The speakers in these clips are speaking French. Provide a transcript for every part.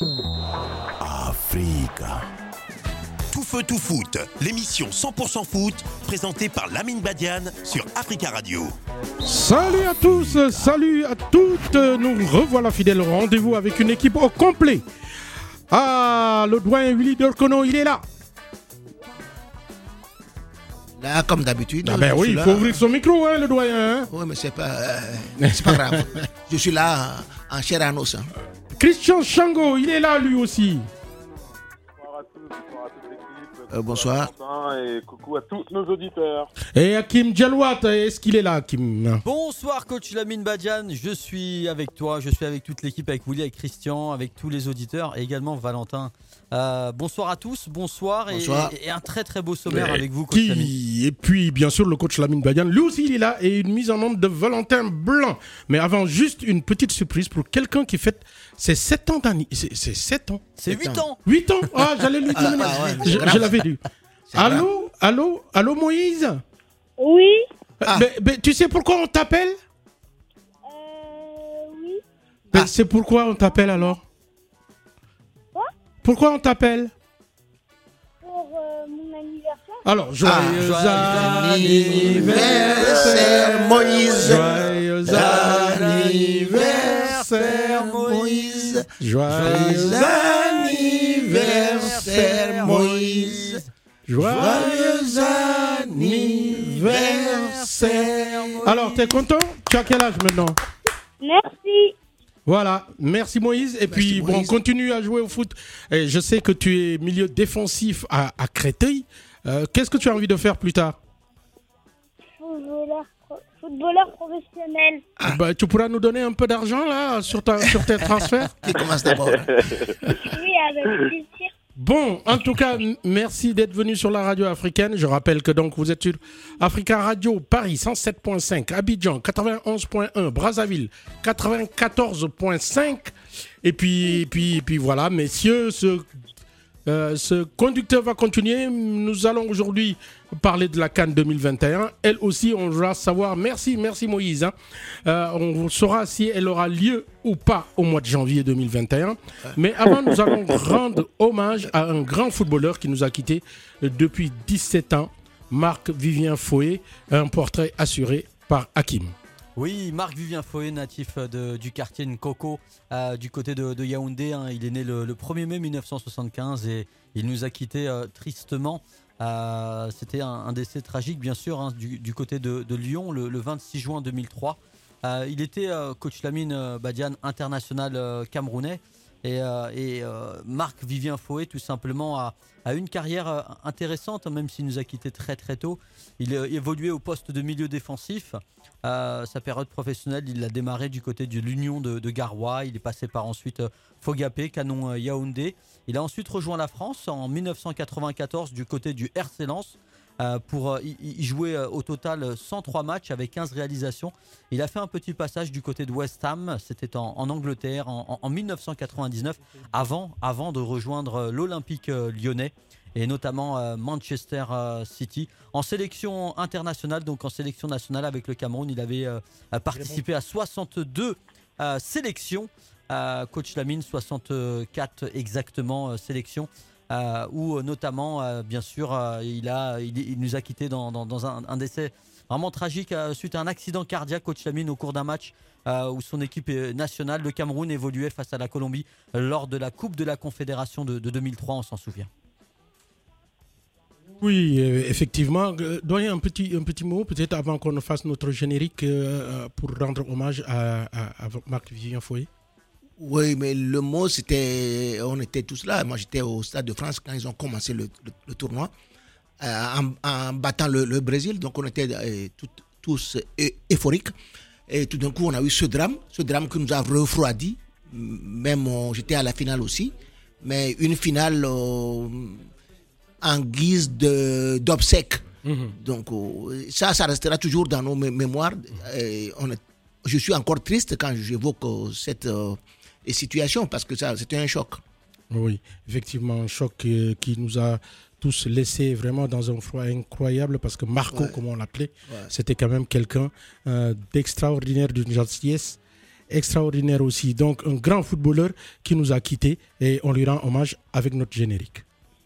Africa. Tout feu, tout foot, l'émission 100% foot, présentée par Lamine Badiane sur Africa Radio. Salut à tous, salut à toutes, nous revoilà fidèles au rendez-vous avec une équipe au complet. Ah, le doyen Willy Dorcono, il est là. Là, comme d'habitude. Ah ben oui, il faut ouvrir son micro, hein, le doyen. Hein. Oui, mais c'est pas grave. Je suis là en chair et en os. Hein. Christian Chango, il est là lui aussi. Bonsoir à tous, bonsoir à toute l'équipe. Bonsoir. Et coucou à tous nos auditeurs. Et Hakim Djalouat, est-ce qu'il est là, Hakim? Bonsoir coach Lamine Badiane, je suis avec toi, je suis avec toute l'équipe, avec Willy, avec Christian, avec tous les auditeurs et également Valentin. Bonsoir à tous, bonsoir. Et un très très beau sommaire avec vous coach Lamine. Et puis bien sûr le coach Lamine Badiane, lui aussi il est là et une mise en ombre de Valentin Blanc. Mais avant juste une petite surprise pour quelqu'un qui fête ses 7 ans d'année. C'est 7 ans. C'est 8 ans. 8 ans. Ah, j'allais lui dire. Je l'avais lu. Allô Moïse? Oui. Tu sais pourquoi on t'appelle? Oui. C'est pourquoi on t'appelle alors? Quoi? Pourquoi on t'appelle? Pour mon anniversaire. Alors, joyeux anniversaire Moïse. Joyeux anniversaire Moïse. Joyeux anniversaire Moïse. Joyeux anniversaire. Alors, t'es content? Tu as quel âge maintenant? Merci. Voilà, merci Moïse. Et puis, Moïse. bon, continue à jouer au foot. Et je sais que tu es milieu défensif à Créteil. Qu'est-ce que tu as envie de faire plus tard? Footballeur professionnel. Bah, tu pourras nous donner un peu d'argent là sur tes transferts? Qui commence d'abord? Oui, avec plaisir. Bon, en tout cas, merci d'être venu sur la radio africaine. Je rappelle que donc vous êtes sur Africa Radio Paris 107.5, Abidjan 91.1, Brazzaville 94.5. Et puis voilà, messieurs, ce conducteur va continuer. Nous allons aujourd'hui parler de la CAN 2021. Elle aussi, on va savoir. Merci Moïse. Hein. On saura si elle aura lieu ou pas au mois de janvier 2021. Mais avant, nous allons rendre hommage à un grand footballeur qui nous a quittés depuis 17 ans, Marc-Vivien Foé. Un portrait assuré par Hakim. Oui, Marc-Vivien Foé, natif du quartier Nkoko, du côté de Yaoundé. Hein. Il est né le 1er mai 1975 et il nous a quittés tristement. C'était un décès tragique, bien sûr, hein, du côté de Lyon, le 26 juin 2003. Il était, coach Lamine Badiane, international camerounais. Et Marc-Vivien Foé, tout simplement, a une carrière intéressante, même s'il nous a quittés très très tôt. Il évoluait au poste de milieu défensif. Sa période professionnelle, il l'a démarré du côté de l'Union de Garoua. Il est passé par ensuite Fogapé, Canon Yaoundé. Il a ensuite rejoint la France en 1994 du côté du RC Lens. Il jouait au total 103 matchs avec 15 réalisations. Il a fait un petit passage du côté de West Ham, c'était en Angleterre en 1999, avant de rejoindre l'Olympique lyonnais et notamment Manchester City. En sélection internationale, donc en sélection nationale avec le Cameroun, il avait participé à 62 sélections. Coach Lamine, 64 exactement sélections. Où notamment, bien sûr, il nous a quittés dans un décès vraiment tragique suite à un accident cardiaque, coach Lamine, au cours d'un match où son équipe nationale, le Cameroun, évoluait face à la Colombie lors de la Coupe de la Confédération de 2003, on s'en souvient. Oui, effectivement. Doyen, un petit mot, peut-être avant qu'on fasse notre générique pour rendre hommage à Marc-Vivien Foé. Oui, mais le mot, on était tous là. Moi, j'étais au Stade de France quand ils ont commencé le tournoi, en battant le Brésil. Donc, on était tous euphoriques. Et tout d'un coup, on a eu ce drame qui nous a refroidi. Même, j'étais à la finale aussi. Mais une finale en guise d'obsèque. Donc, ça restera toujours dans nos mémoires. Je suis encore triste quand j'évoque cette situation parce que c'était un choc. Oui, effectivement, un choc qui nous a tous laissés vraiment dans un froid incroyable parce que Marco, comme on l'appelait, c'était quand même quelqu'un d'extraordinaire, d'une gentillesse extraordinaire aussi. Donc un grand footballeur qui nous a quittés et on lui rend hommage avec notre générique.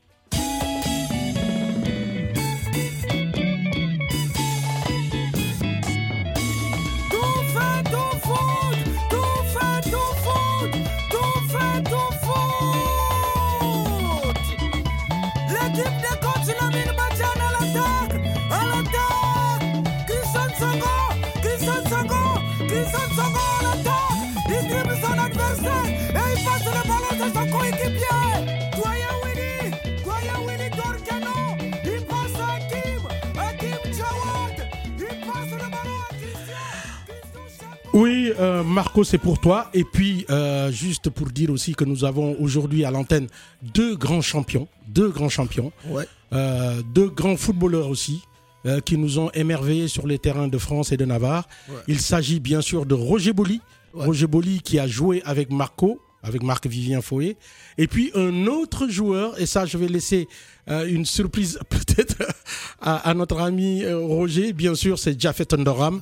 Oui, Marco, c'est pour toi. Et puis, juste pour dire aussi que nous avons aujourd'hui à l'antenne deux grands champions, Ouais. Deux grands footballeurs aussi, qui nous ont émerveillés sur les terrains de France et de Navarre. Ouais. Il s'agit bien sûr de Roger Boli. Ouais. Roger Boli qui a joué avec Marco, avec Marc-Vivien Foé. Et puis un autre joueur, et ça je vais laisser une surprise peut-être à notre ami Roger, bien sûr c'est Japhet Ndoram,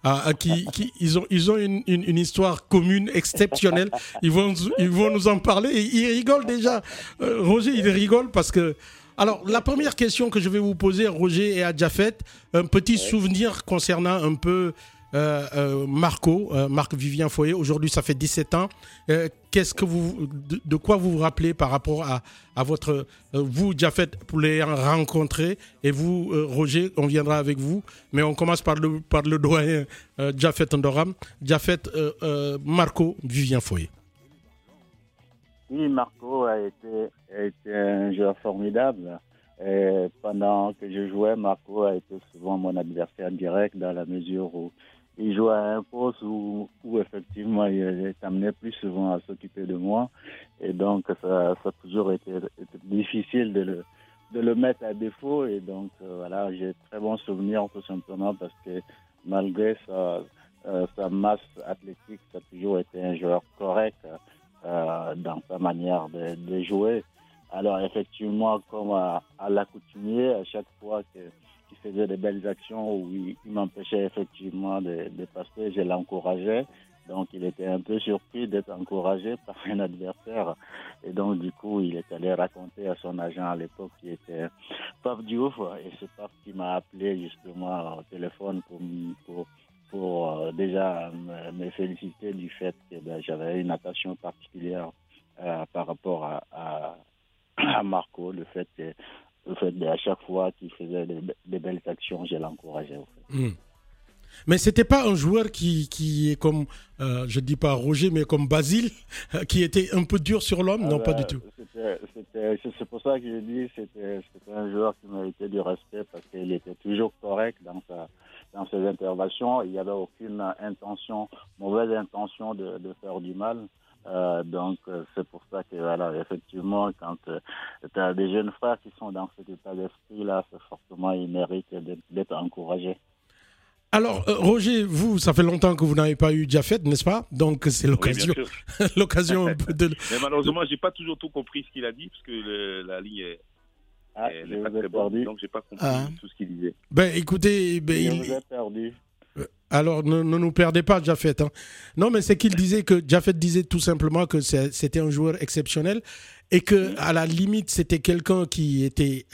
ils ont une histoire commune exceptionnelle. Ils vont nous en parler et ils rigolent déjà. Roger il rigole parce que... Alors la première question que je vais vous poser Roger et à Japhet, un petit souvenir concernant un peu... Marc-Vivien Foé, aujourd'hui ça fait 17 ans. Qu'est-ce que de quoi vous vous rappelez par rapport à votre... vous, Japhet, pour les rencontrer, et vous, Roger, on viendra avec vous, mais on commence par le doyen Japhet Ndoram. Japhet, Marc-Vivien Foé. Oui, Marco a été un joueur formidable. Et pendant que je jouais, Marco a été souvent mon adversaire direct dans la mesure où il jouait à un poste où effectivement il est amené plus souvent à s'occuper de moi. Et donc ça a toujours été difficile de le mettre à défaut. Et donc voilà, j'ai très bons souvenirs tout simplement parce que malgré sa masse athlétique, ça a toujours été un joueur correct dans sa manière de jouer. Alors effectivement, comme à l'accoutumée, à chaque fois qu'il faisait de belles actions où il m'empêchait effectivement de passer, je l'encourageais. Donc il était un peu surpris d'être encouragé par un adversaire. Et donc du coup, il est allé raconter à son agent à l'époque qui était Pape Diouf. Et c'est Pape qui m'a appelé justement au téléphone pour déjà me féliciter du fait que j'avais une attention particulière par rapport à Marco, le fait à chaque fois qu'il faisait des belles actions, je l'encourageais. Mais c'était pas un joueur qui est comme, je dis pas Roger, mais comme Basile, qui était un peu dur sur l'homme, non, pas du tout. C'est pour ça que j'ai dit c'était un joueur qui méritait du respect parce qu'il était toujours correct dans ses interventions. Il n'y avait aucune mauvaise intention de faire du mal. Donc c'est pour ça que voilà, effectivement quand tu as des jeunes frères qui sont dans cet état d'esprit là, c'est forcément ils méritent d'être encouragés. Alors Roger, vous, ça fait longtemps que vous n'avez pas eu Japhet, n'est-ce pas? Donc c'est l'occasion, oui, l'occasion un peu de... Mais malheureusement, j'ai pas toujours tout compris ce qu'il a dit parce que la ligne n'est pas très bonne, donc j'ai pas compris tout ce qu'il disait. Ben écoutez, je vous ai perdu. Alors, ne nous perdez pas, Japhet. Hein. Non, mais c'est qu'il disait que Japhet disait tout simplement que c'était un joueur exceptionnel et que, à la limite, c'était quelqu'un qui était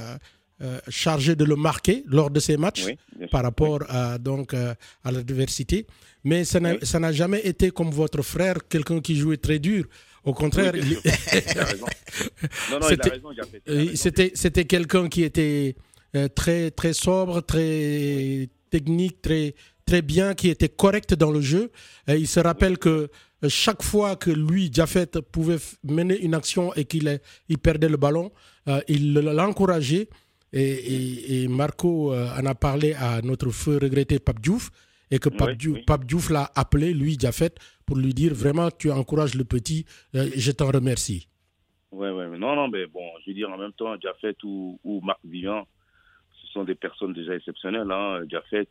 chargé de le marquer lors de ses matchs par rapport à l'adversité. Mais ça n'a jamais été comme votre frère, quelqu'un qui jouait très dur. Au contraire, il a raison. Non, il a raison, Japhet. C'était quelqu'un qui était très, très sobre, très technique, très bien, qui était correct dans le jeu. Et il se rappelle que chaque fois que lui, Japhet, pouvait mener une action et qu'il perdait le ballon, il l'encourageait. Et Marco en a parlé à notre feu regretté Pape Diouf, et que Pape Diouf l'a appelé, lui, Japhet, pour lui dire vraiment, tu encourages le petit, je t'en remercie. Non, mais bon, je veux dire, en même temps, Japhet ou Marc-Vivien, ce sont des personnes déjà exceptionnelles. Hein. Japhet,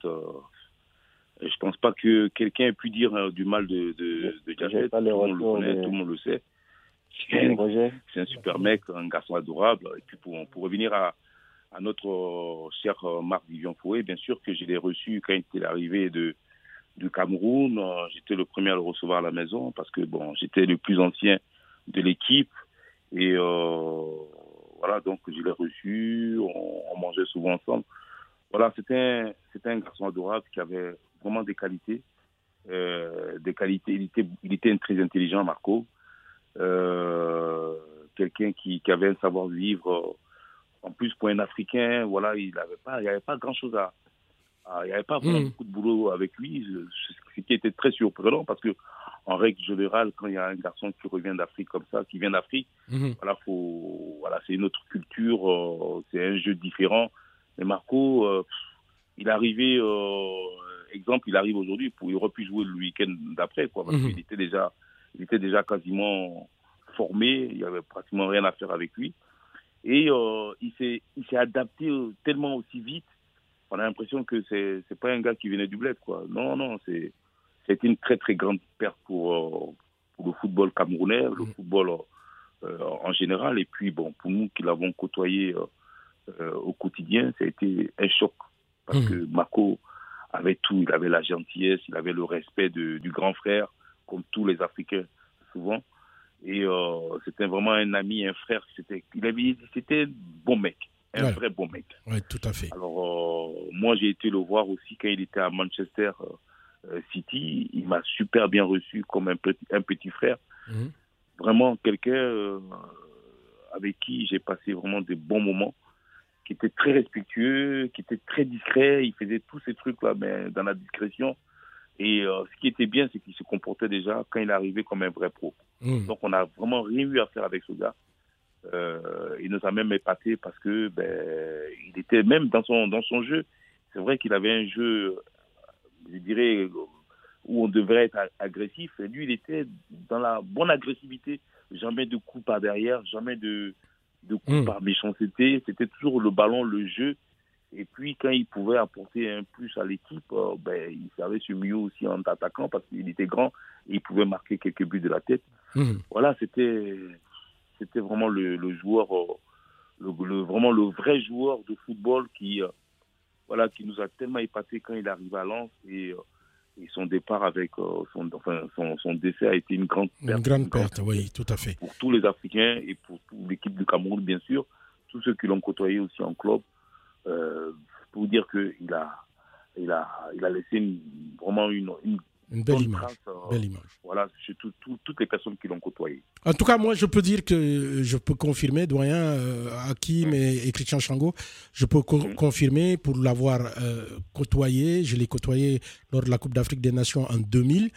je pense pas que quelqu'un ait pu dire du mal de Japhet. Tout le monde le connaît, tout le monde le sait. C'est un super mec, un garçon adorable. Et puis pour revenir à notre cher Marc-Vivien Foé, bien sûr que je l'ai reçu quand il est arrivé de du Cameroun. J'étais le premier à le recevoir à la maison parce que bon, j'étais le plus ancien de l'équipe. Et voilà, donc je l'ai reçu, on mangeait souvent ensemble. Voilà, c'était un garçon adorable qui avait vraiment des qualités. Il était très intelligent, Marco. Quelqu'un qui avait un savoir-vivre. En plus, pour un Africain, voilà, il n'y avait pas grand-chose il n'y avait pas vraiment beaucoup de boulot avec lui, ce qui était très surprenant parce que, en règle générale, quand il y a un garçon qui revient d'Afrique comme ça, qui vient d'Afrique, voilà, c'est une autre culture, c'est un jeu différent. Mais Marco, il arrivait, il arrive aujourd'hui, il aurait pu jouer le week-end d'après, quoi, parce qu'il était déjà quasiment formé, il n'y avait pratiquement rien à faire avec lui. Et il s'est adapté tellement aussi vite. On a l'impression que c'est pas un gars qui venait du bled, quoi. Non, c'était une très très grande perte pour le football camerounais, le football en général. Et puis bon, pour nous qui l'avons côtoyé au quotidien, ça a été un choc parce que Marco avait tout. Il avait la gentillesse, il avait le respect du grand frère, comme tous les Africains souvent. Et c'était vraiment un ami, un frère. C'était un bon mec. Un vrai bon mec. Oui, tout à fait. Alors, moi, j'ai été le voir aussi quand il était à Manchester City. Il m'a super bien reçu comme un petit frère. Vraiment quelqu'un avec qui j'ai passé vraiment de bons moments, qui était très respectueux, qui était très discret. Il faisait tous ces trucs-là, mais dans la discrétion. Et ce qui était bien, c'est qu'il se comportait déjà quand il arrivait comme un vrai pro. Donc, on n'a vraiment rien eu à faire avec ce gars. Il nous a même épaté parce que il était même dans son jeu. C'est vrai qu'il avait un jeu, je dirais, où on devrait être agressif. Et lui, il était dans la bonne agressivité. Jamais de coups par derrière, jamais de coups par méchanceté. C'était toujours le ballon, le jeu. Et puis, quand il pouvait apporter un plus à l'équipe, il savait se mieux aussi en attaquant parce qu'il était grand et il pouvait marquer quelques buts de la tête. Voilà, c'était vraiment le joueur, vraiment le vrai joueur de football qui nous a tellement épaté quand il est arrivé à Lens et son départ avec son décès a été une grande perte. Une grande perte, oui, tout à fait. Pour tous les Africains et pour l'équipe du Cameroun, bien sûr, tous ceux qui l'ont côtoyé aussi en club, pour dire qu'il a laissé vraiment une belle image. Trace, voilà, chez toutes les personnes qui l'ont côtoyé. En tout cas, moi, je peux dire que je peux confirmer, doyen Hakim et Christian Chango, je peux confirmer pour l'avoir côtoyé. Je l'ai côtoyé lors de la Coupe d'Afrique des Nations en 2000.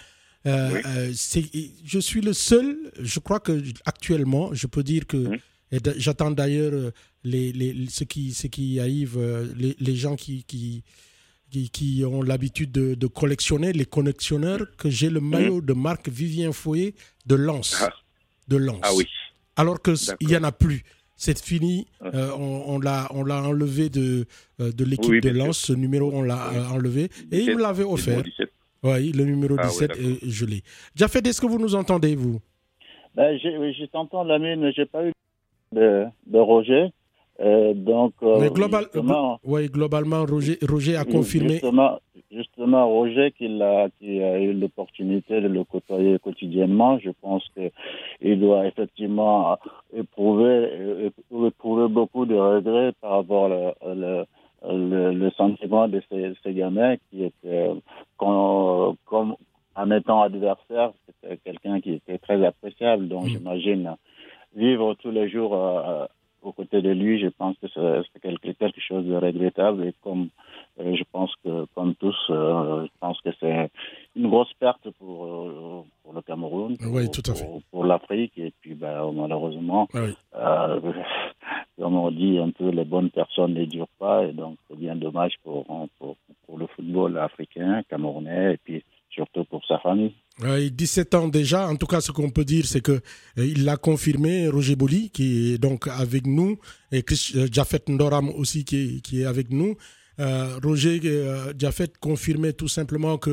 Je suis le seul, je crois que actuellement, je peux dire que, et j'attends d'ailleurs ce qui arrive, les gens qui ont l'habitude de collectionner, les collectionneurs, que j'ai le maillot de Marc-Vivien Foé de Lens. Ah oui. Alors qu'il n'y en a plus. C'est fini. On l'a enlevé de l'équipe de Lens. Ce numéro, on l'a enlevé. Et il me l'avait offert. Oui, le numéro 17, je l'ai. Jafet, est-ce que vous nous entendez, vous? Je t'entends, Lamine, mais je n'ai pas eu de Roger. Mais globalement, Roger a confirmé. Justement, Roger, qui a eu l'opportunité de le côtoyer quotidiennement, je pense qu'il doit effectivement éprouver beaucoup de regrets par rapport le sentiment de ces gamins qui étaient, comme en étant adversaire, c'était quelqu'un qui était très appréciable. Donc, j'imagine vivre tous les jours aux côtés de lui, je pense que c'est quelque chose de regrettable et je pense que comme tous, je pense que c'est une grosse perte pour le Cameroun, pour l'Afrique et puis malheureusement, comme on dit un peu, les bonnes personnes ne durent pas et donc c'est bien dommage pour le football africain, camerounais et puis surtout pour sa famille. 17 ans déjà, en tout cas ce qu'on peut dire c'est qu'il l'a confirmé, Roger Boli qui est donc avec nous et Jafet Ndoram aussi qui est avec nous. Roger Jafet confirmait tout simplement que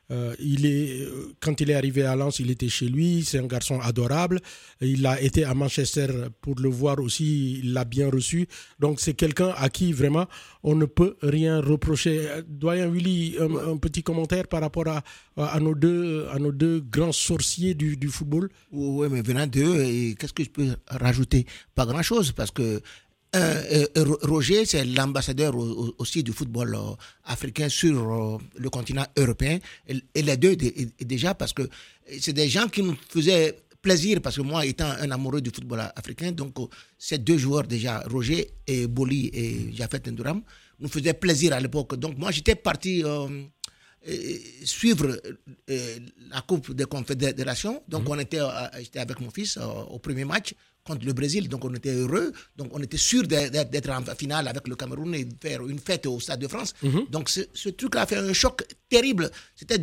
Quand il est arrivé à Lens, il était chez lui. C'est un garçon adorable. Il a été à Manchester pour le voir aussi. Il l'a bien reçu. Donc, c'est quelqu'un à qui, vraiment, on ne peut rien reprocher. Doyen Willy, un petit commentaire par rapport à nos deux grands sorciers du football. Oui, mais venant d'eux, qu'est-ce que je peux rajouter? Pas grand-chose, parce que Roger, c'est l'ambassadeur aussi du football africain sur le continent européen. Et les deux, déjà, parce que c'est des gens qui nous faisaient plaisir, parce que moi, étant un amoureux du football africain, donc ces deux joueurs déjà, Roger et Boli et Jafet Ndouram, nous faisaient plaisir à l'époque. Donc moi, j'étais parti suivre la Coupe des Confédérations. Donc j'étais avec mon fils au premier match contre le Brésil, donc on était heureux, donc on était sûr d'être en finale avec le Cameroun et faire une fête au Stade de France. Donc ce truc a fait un choc terrible. C'était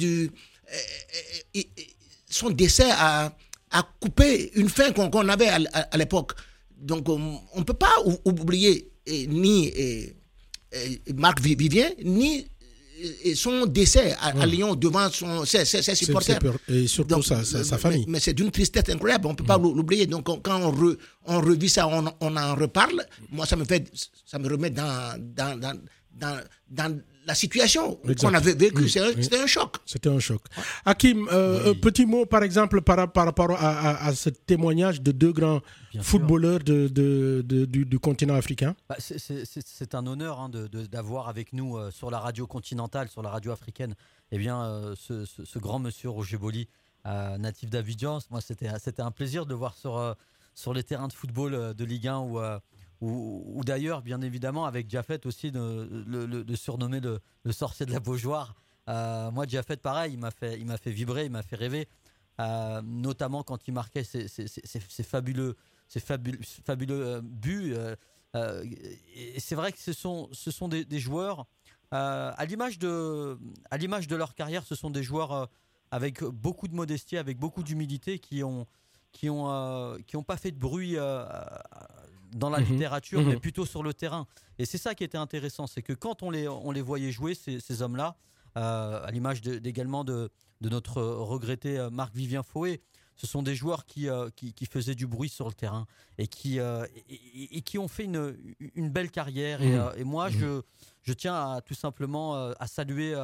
son décès a coupé une fin qu'on avait à l'époque. Donc on ne peut pas oublier ni Marc Vivien, ni son décès à Lyon devant ses supporters. Et surtout donc, sa famille. Mais c'est d'une tristesse incroyable, on ne peut pas l'oublier. Donc quand on revit ça, on en reparle. Moi, ça me remet dans la situation qu'on avait vécue. C'était un choc. C'était un choc. Hakim, un petit mot, par exemple, par rapport à ce témoignage de deux grands footballeurs du continent africain. C'est un honneur d'avoir avec nous sur la radio continentale, sur la radio africaine, ce grand monsieur Roger Boli, natif d'Abidjan. Moi, c'était un plaisir de le voir sur les terrains de football de Ligue 1 ou d'ailleurs, bien évidemment, avec Jafet aussi, de surnommer le sorcier de la Beaujoire. Moi, Jafet, pareil, il m'a fait vibrer, il m'a fait rêver, notamment quand il marquait ces fabuleux buts. Et c'est vrai que ce sont des joueurs, à l'image de leur carrière, ce sont des joueurs avec beaucoup de modestie, avec beaucoup d'humilité, qui ont pas fait de bruit dans la littérature, mais plutôt sur le terrain. Et c'est ça qui était intéressant, c'est que quand on les voyait jouer, ces hommes-là, à l'image également de notre regretté Marc-Vivien Fouet, ce sont des joueurs qui faisaient du bruit sur le terrain et qui ont fait une belle carrière. Et moi, je tiens tout simplement à saluer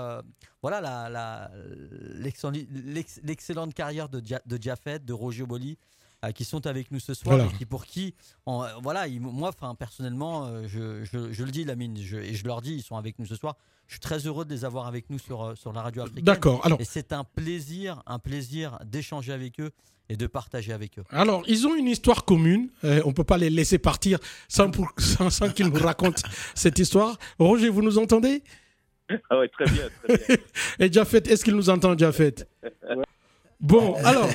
l'excellente carrière de Jafet, de Roger Boli, qui sont avec nous ce soir, et moi, personnellement, je le dis, Lamine, et je leur dis, ils sont avec nous ce soir. Je suis très heureux de les avoir avec nous sur la radio africaine. D'accord. Alors, et c'est un plaisir d'échanger avec eux et de partager avec eux. Alors, ils ont une histoire commune. On ne peut pas les laisser partir sans qu'ils nous racontent cette histoire. Roger, vous nous entendez? Ah oui, très bien. Et Jafet, est-ce qu'il nous entend, Jafet? Ouais. Bon, alors,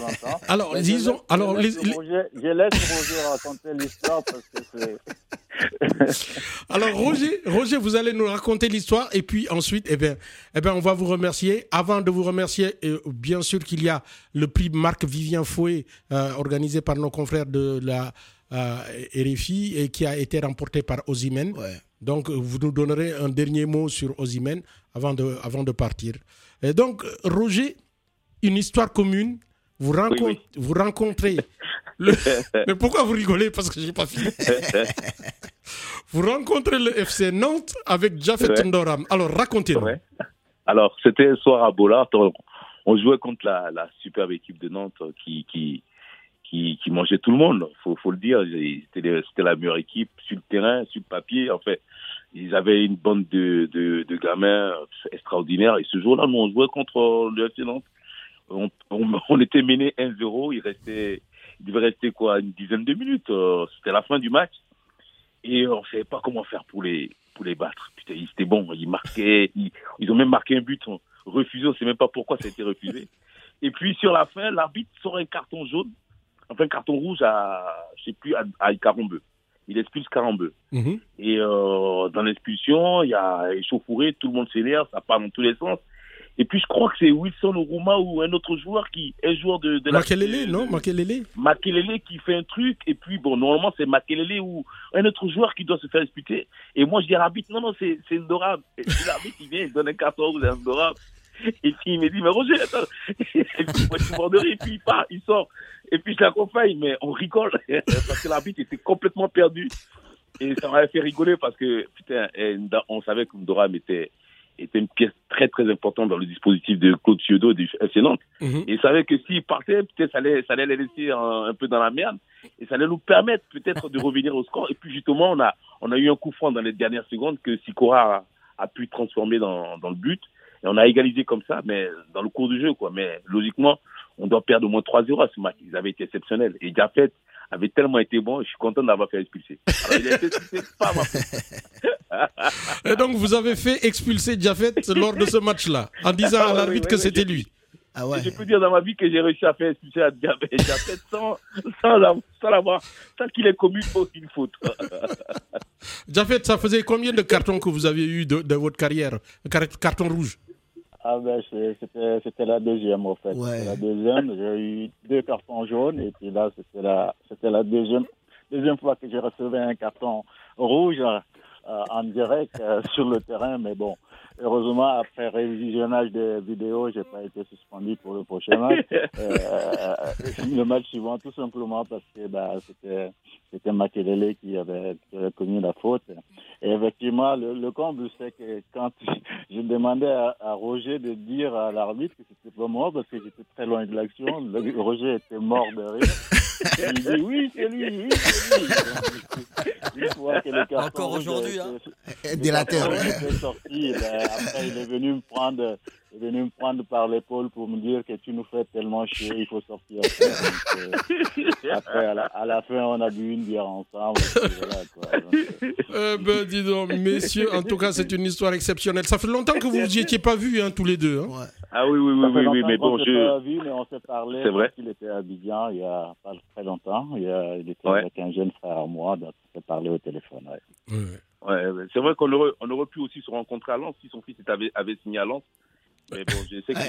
je laisse Roger raconter l'histoire parce que c'est... Alors Roger, vous allez nous raconter l'histoire et puis ensuite, on va vous remercier. Avant de vous remercier, bien sûr qu'il y a le prix Marc-Vivien Fouet organisé par nos confrères de la RFI et qui a été remporté par Osimhen. Ouais. Donc, vous nous donnerez un dernier mot sur Osimhen avant de partir. Et donc, Roger, une histoire commune. Vous rencontrez Mais pourquoi vous rigolez? Parce que j'ai pas fini. Vous rencontrez le FC Nantes avec Jafet Ndouram. Alors, racontez-nous. Ouais. Alors, c'était un soir à Bollard. On jouait contre la superbe équipe de Nantes qui mangeait tout le monde. Faut le dire. C'était la meilleure équipe sur le terrain, sur le papier. En fait, ils avaient une bande de gamins extraordinaires. Et ce jour-là, nous, on jouait contre le FC Nantes. On était mené 1-0. Il devait rester une dizaine de minutes. C'était la fin du match. Et on ne savait pas comment faire pour les battre. Putain, c'était bon. Ils marquaient. Ils ont même marqué un but refusé. On ne sait même pas pourquoi ça a été refusé. Et puis, sur la fin, l'arbitre sort un carton jaune. Enfin, un carton rouge à Karambeu. Il expulse Karambeu. Mm-hmm. Et dans l'expulsion, il y a échauffouré. Tout le monde s'énerve. Ça part dans tous les sens. Et puis, je crois que c'est Wilson Oruma ou un autre joueur un joueur de la... Makelele qui fait un truc. Et puis, normalement, c'est Makelele ou un autre joueur qui doit se faire disputer. Et moi, je dis à l'arbitre, non, c'est Ndouram. Et puis, l'arbitre, il vient, il donne un carton rouge à Ndouram. Et puis il me dit, mais Roger, attends. Et puis moi je suis mort de rire, et puis il part, il sort. Et puis je l'accompagne, mais on rigole. Parce que l'arbitre était complètement perdu. Et ça m'avait fait rigoler parce que, putain, on savait que Ndoram était une pièce très très importante dans le dispositif de Claude Chiodo du FC Nantes. Et il savait que s'il partait, peut-être ça allait les laisser un peu dans la merde. Et ça allait nous permettre peut-être de revenir au score. Et puis justement, on a eu un coup franc dans les dernières secondes que Sikora a pu transformer dans le but. Et on a égalisé comme ça, mais dans le cours du jeu, quoi. Mais logiquement, on doit perdre au moins 3-0 à ce match. Ils avaient été exceptionnels. Et Jafet avait tellement été bon, je suis content d'avoir fait expulser. Alors, il a été expulsé, pas ma faute. Et donc, vous avez fait expulser Jafet lors de ce match-là, en disant à l'arbitre que c'était lui. Ah ouais. Je peux dire dans ma vie que j'ai réussi à faire expulser Jafet sans qu'il ait commis une faute. Jafet, ça faisait combien de cartons que vous avez eu de votre carrière? Carton rouge? Ah ben c'était la deuxième en fait. Ouais. C'était la deuxième, j'ai eu 2 cartons jaunes et puis là c'était la deuxième fois que j'ai reçu un carton rouge en direct sur le terrain, mais bon, heureusement après révisionnage des vidéos, j'ai pas été suspendu pour le prochain match. Le match suivant, tout simplement parce que c'était Makelele qui avait commis la faute. Et effectivement, le comble, c'est que quand je demandais à Roger de dire à l'arbitre que c'était pas moi parce que j'étais très loin de l'action, Roger était mort de rire. Il dit oui, c'est lui. Une fois que le carton Encore aujourd'hui, Délateur. était sorti, après il est venu me prendre par l'épaule pour me dire que tu nous fais tellement chier, il faut sortir. Donc, après, à la fin, on a bu une bière ensemble. Voilà, quoi. Dis donc, messieurs, en tout cas, c'est une histoire exceptionnelle. Ça fait longtemps que vous vous y étiez pas vus, tous les deux. Ouais. Ah oui, mais bon, on s'est pas vu, mais on s'ait parlé. C'est vrai. Il était à Abidjan il y a pas très longtemps. Il était Ouais. avec un jeune frère à moi, donc on s'est parlé au téléphone. Ouais. Ouais, c'est vrai qu'on aurait pu aussi se rencontrer à Lens si son fils avait signé à Lens. Mais bon, je sais qu'il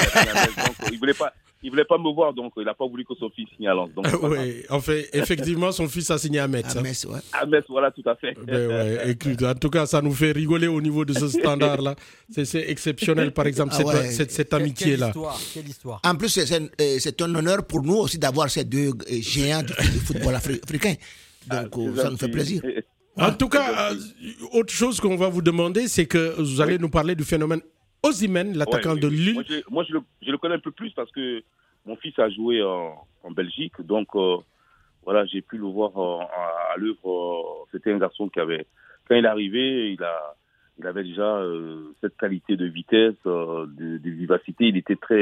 il voulait pas me voir, donc il n'a pas voulu que son fils signe à Lens. Donc, Oui, en fait, effectivement, son fils a signé à Metz. À Metz, ouais. à Metz, voilà, tout à fait. Écoute, en tout cas, ça nous fait rigoler au niveau de ce standard-là. C'est exceptionnel, par exemple, cette amitié-là. Quelle histoire. En plus, c'est un honneur pour nous aussi d'avoir ces deux géants du football africain. Donc, ça nous fait plaisir. En tout cas, autre chose qu'on va vous demander, c'est que vous allez nous parler du phénomène Osimhen, l'attaquant de Lille. Moi, je le connais un peu plus parce que mon fils a joué en Belgique. Donc, voilà, j'ai pu le voir à l'œuvre. C'était un garçon qui avait, quand il est arrivé, il avait déjà cette qualité de vitesse, de vivacité.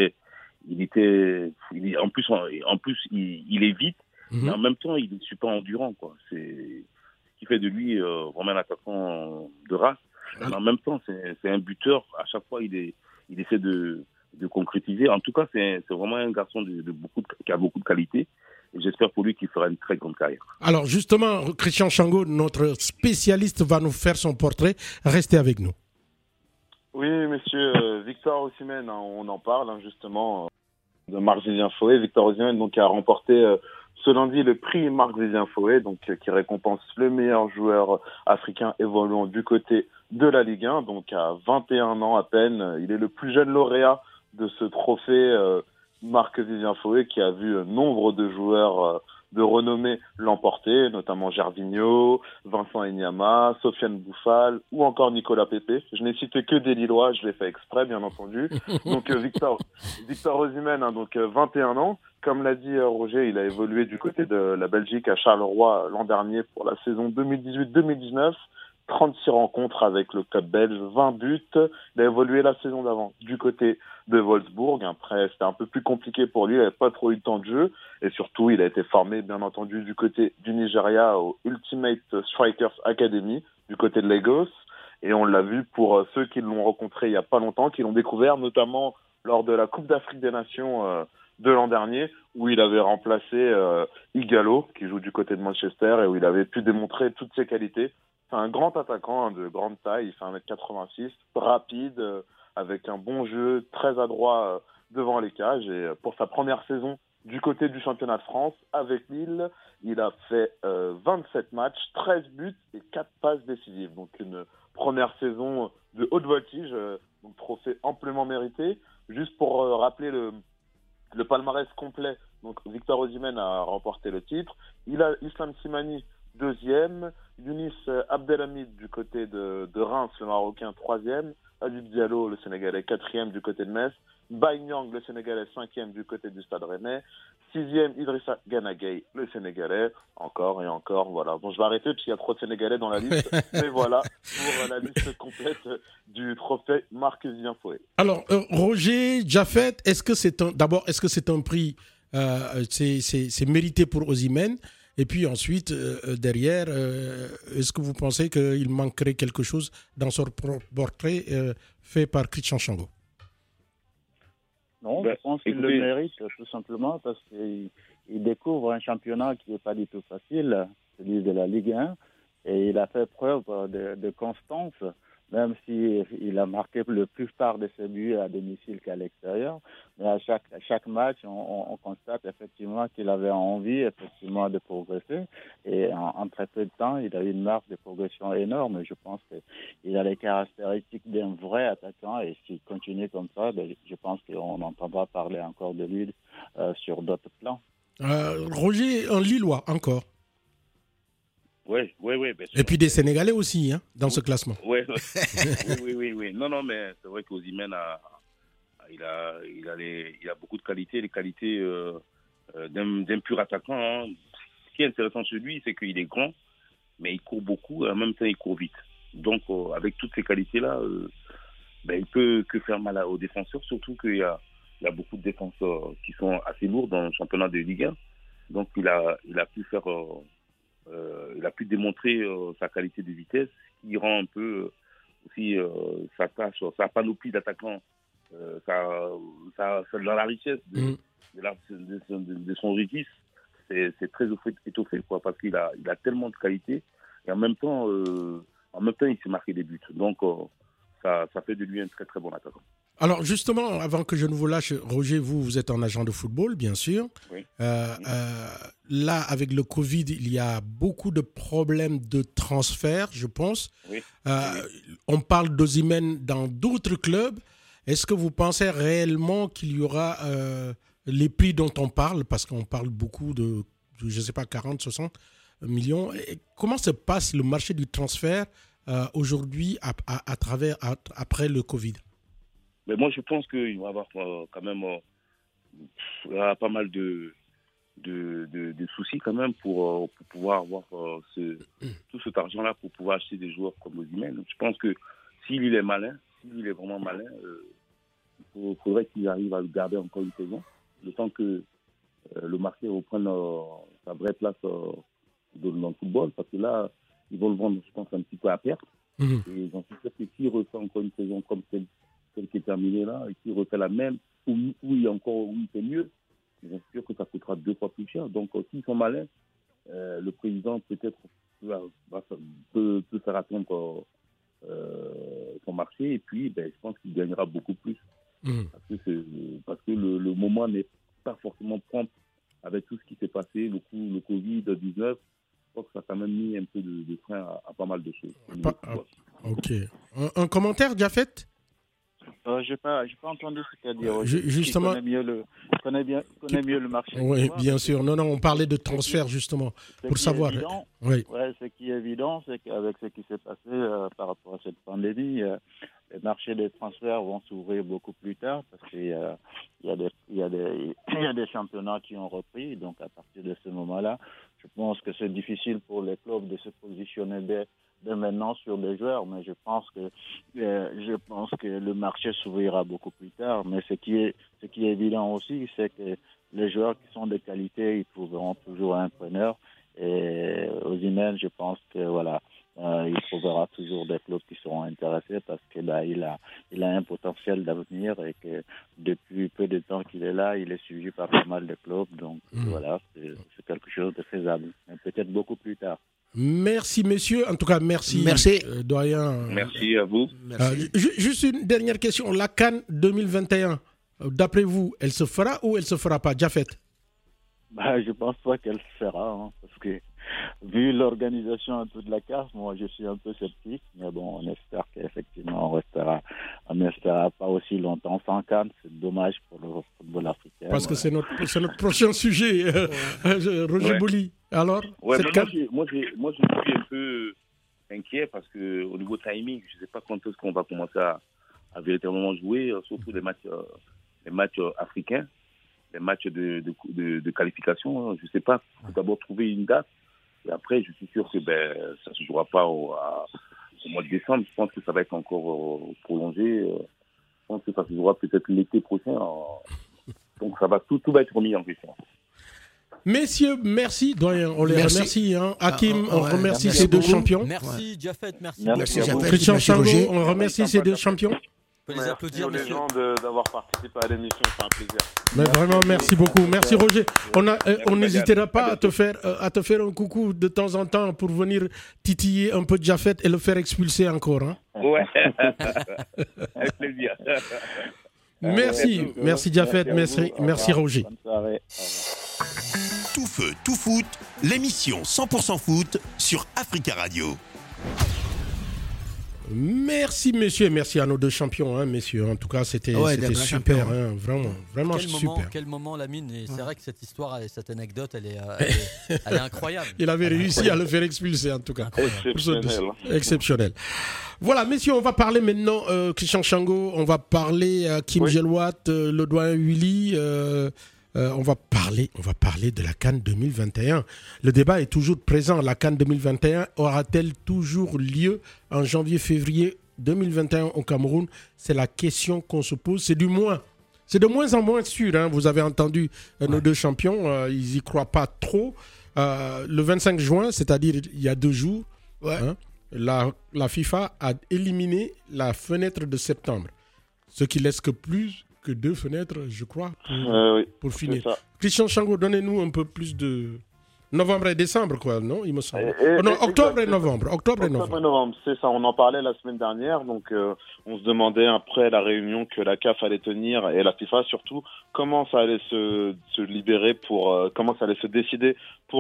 En plus, il est vite. Mais en même temps, il est super endurant, quoi. C'est ce qui fait de lui vraiment un attaquant de race. Mais en même temps, c'est un buteur. À chaque fois, il essaie de concrétiser. En tout cas, c'est vraiment un garçon qui a beaucoup de qualité. Et j'espère pour lui qu'il fera une très grande carrière. Alors justement, Christian Chango, notre spécialiste, va nous faire son portrait. Restez avec nous. Oui, monsieur Victor Osimhen, on en parle justement de Marc-Vivien Foé. Victor Osimhen donc, a remporté ce lundi le prix Marc-Vivien Foé, donc qui récompense le meilleur joueur africain évoluant du côté de la Ligue 1. Donc à 21 ans à peine, il est le plus jeune lauréat de ce trophée Marc-Vivien Foé, qui a vu nombre de joueurs de renommée l'emporter, notamment Gervinho, Vincent Enyama, Sofiane Bouffal ou encore Nicolas Pepe. Je n'ai cité que des Lillois, je l'ai fait exprès bien entendu. Donc Victor Osimhen, donc 21 ans. Comme l'a dit Roger, il a évolué du côté de la Belgique à Charleroi l'an dernier pour la saison 2018-2019. 36 rencontres avec le club belge, 20 buts. Il a évolué la saison d'avant du côté de Wolfsburg. Après, c'était un peu plus compliqué pour lui. Il n'avait pas trop eu le temps de jeu. Et surtout, il a été formé, bien entendu, du côté du Nigeria au Ultimate Strikers Academy, du côté de Lagos. Et on l'a vu pour ceux qui l'ont rencontré il n'y a pas longtemps, qui l'ont découvert, notamment lors de la Coupe d'Afrique des Nations de l'an dernier, où il avait remplacé Igalo, qui joue du côté de Manchester, et où il avait pu démontrer toutes ses qualités. C'est un grand attaquant de grande taille, il fait 1m86, rapide, avec un bon jeu, très adroit devant les cages. Et pour sa première saison du côté du championnat de France, avec Lille, il a fait 27 matchs, 13 buts et 4 passes décisives. Donc une première saison de haute voltige, donc trophée c'est amplement mérité. Juste pour rappeler le palmarès complet, donc Victor Osimhen a remporté le titre. Il a Islam Slimani, deuxième. Younis Abdelhamid du côté de Reims, le Marocain, troisième. Habib Diallo, le Sénégalais, quatrième du côté de Metz. Baye Niang, le Sénégalais, cinquième du côté du Stade Rennais. Sixième, Idrissa Gana Gueye, le Sénégalais. Encore et encore, voilà. Bon, je vais arrêter parce qu'il y a trop de Sénégalais dans la liste. Mais voilà, pour la liste complète du trophée Marc-Vivien Fouet. Alors, Roger, Jafet, est-ce que c'est un prix, c'est mérité pour Osimhen? Et puis ensuite, derrière, est-ce que vous pensez qu'il manquerait quelque chose dans son portrait fait par Christian Chango? Non, je pense qu'il le mérite tout simplement parce qu'il découvre un championnat qui n'est pas du tout facile, celui de la Ligue 1, et il a fait preuve de constance, même s'il a marqué le plus part de ses buts à domicile qu'à l'extérieur. Mais à chaque match, on constate effectivement qu'il avait envie effectivement de progresser. Et en très peu de temps, il a eu une marge de progression énorme. Je pense qu'il a les caractéristiques d'un vrai attaquant. Et s'il continue comme ça, je pense qu'on entendra parler encore de lui sur d'autres plans. Roger, un Lillois encore. Oui. Et puis des Sénégalais aussi, hein, dans ce classement. Oui. Non, mais c'est vrai qu'Osimhen il a beaucoup de qualités, les qualités d'un pur attaquant. Hein. Ce qui est intéressant chez lui, c'est qu'il est grand, mais il court beaucoup et en même temps il court vite. Donc avec toutes ces qualités-là, il peut que faire mal aux défenseurs, surtout qu'il y a beaucoup de défenseurs qui sont assez lourds dans le championnat de Ligue 1. Donc il a pu faire... il a pu démontrer sa qualité de vitesse, qui rend un peu aussi sa tâche, sa panoplie d'attaquants, dans la richesse de son registre, c'est très étoffé, quoi, parce qu'il a tellement de qualité et en même temps il s'est marqué des buts. Donc ça fait de lui un très très bon attaquant. Alors justement, avant que je ne vous lâche, Roger, vous êtes un agent de football, bien sûr. Oui. Là, avec le Covid, il y a beaucoup de problèmes de transfert, je pense. Oui. On parle d'Osimhen dans d'autres clubs. Est-ce que vous pensez réellement qu'il y aura les prix dont on parle, parce qu'on parle beaucoup de je ne sais pas, 40, 60 millions. Et comment se passe le marché du transfert aujourd'hui après le Covid? Mais moi, je pense qu'il va y avoir quand même pas mal de soucis quand même pour pouvoir avoir tout cet argent-là pour pouvoir acheter des joueurs comme Osimhen. Je pense que s'il est malin, s'il est vraiment malin, il faudrait qu'il arrive à le garder encore une saison, le temps que le marché reprenne sa vraie place dans le football, parce que là, ils vont le vendre, je pense, un petit peu à perte. Et j'en suis sûr que s'il refait encore une saison comme celle qui est terminée là, et s'il refait la même, où il fait mieux, j'en suis sûr que ça coûtera 2 fois plus cher. Donc, s'ils sont malins, le président peut-être peut faire attendre son marché, et puis je pense qu'il gagnera beaucoup plus. Parce que le moment n'est pas forcément prompt avec tout ce qui s'est passé, le Covid-19. Je crois que ça a quand même mis un peu de frein à pas mal de choses. Ok. Un commentaire, Jafet? Je n'ai pas entendu ce qu'il a dit. Justement, connaît mieux le marché. Oui, bien sûr. Non, on parlait de transfert justement pour savoir. Ce qui est évident, c'est qu'avec ce qui s'est passé par rapport à cette pandémie, les marchés des transferts vont s'ouvrir beaucoup plus tard parce qu'il y a des championnats qui ont repris. Donc à partir de ce moment-là, je pense que c'est difficile pour les clubs de se positionner dès maintenant sur des joueurs, mais je pense que le marché s'ouvrira beaucoup plus tard. Mais ce qui est évident aussi, c'est que les joueurs qui sont de qualité, ils trouveront toujours un preneur. Et Osimhen, je pense que il trouvera toujours des clubs qui seront intéressés parce que il a un potentiel d'avenir et que depuis peu de temps qu'il est là, il est suivi par pas mal de clubs. Donc c'est quelque chose de faisable, mais peut-être beaucoup plus tard. Merci, messieurs. En tout cas, merci. Doyen. Merci à vous. Juste une dernière question. La CAN 2021, d'après vous, elle se fera ou elle se fera pas, Jafet? Je pense pas qu'elle se fera, hein, parce que vu l'organisation un peu de la CAF, moi je suis un peu sceptique, mais bon, on espère qu'effectivement on ne restera pas aussi longtemps sans CAN. C'est dommage pour le football africain. Parce que c'est notre prochain sujet, Roger Ouais. Boli. Alors, Ouais, cette mais CAN- moi, je suis un peu inquiet parce que au niveau timing, je ne sais pas quand est-ce qu'on va commencer à véritablement jouer, surtout les matchs africains, les matchs de qualification. Je ne sais pas. Il faut d'abord trouver une date. Et après, je suis sûr que ça ne se jouera pas au mois de décembre. Je pense que ça va être encore prolongé. Je pense que ça se jouera peut-être l'été prochain. Donc ça va tout va être remis en question. Messieurs, merci, doyen. On les Merci. remercie. Hein. Hakim, on ouais, remercie merci ces deux beaucoup. champions. Merci, Jafet, merci. Merci Merci, à vous. Jafet. Christian Merci, Chango, Roger. on remercie ces deux champions. On peut les Merci applaudir, aux messieurs. gens d'avoir participé à l'émission, c'est un plaisir. Mais vraiment, merci beaucoup. Merci Roger. On n'hésitera Merci, pas à Badiane. te faire un coucou de temps en temps pour venir titiller un peu de Jafet et le faire expulser encore. Hein. Ouais. Avec plaisir. Merci Jafet, merci Roger. Bonne soirée. Au revoir. Tout feu, tout foot, l'émission 100% foot sur Africa Radio. Merci messieurs, et merci à nos deux champions, hein, messieurs. En tout cas, c'était Ouais, des grands super, champions. hein, vraiment super. Quel moment, Lamine. Et c'est vrai que cette histoire, cette anecdote, elle est incroyable. Il avait réussi à le faire expulser en tout cas. Exceptionnel. Exceptionnel. Voilà, messieurs, on va parler maintenant, Christian Chango, on va parler Kim Oui. Gelouat, le doyen Willy, on va parler de la CAN 2021. Le débat est toujours présent. La CAN 2021 aura-t-elle toujours lieu en janvier-février 2021 au Cameroun? C'est la question qu'on se pose. C'est de moins en moins sûr. Hein. Vous avez entendu nos deux champions, ils n'y croient pas trop. Le 25 juin, c'est-à-dire il y a 2 jours, hein, la FIFA a éliminé la fenêtre de septembre. Ce qui laisse que plus que 2 fenêtres, je crois, Oui, pour c'est finir. ça. Christian Chango, donnez-nous un peu plus de... Novembre et décembre, quoi, non? Il me semble. Non, exact, octobre et c'est novembre. Octobre et novembre. c'est ça. On en parlait la semaine dernière. Donc, on se demandait après la réunion que la CAF allait tenir et la FIFA surtout, comment ça allait se libérer comment ça allait se décider pour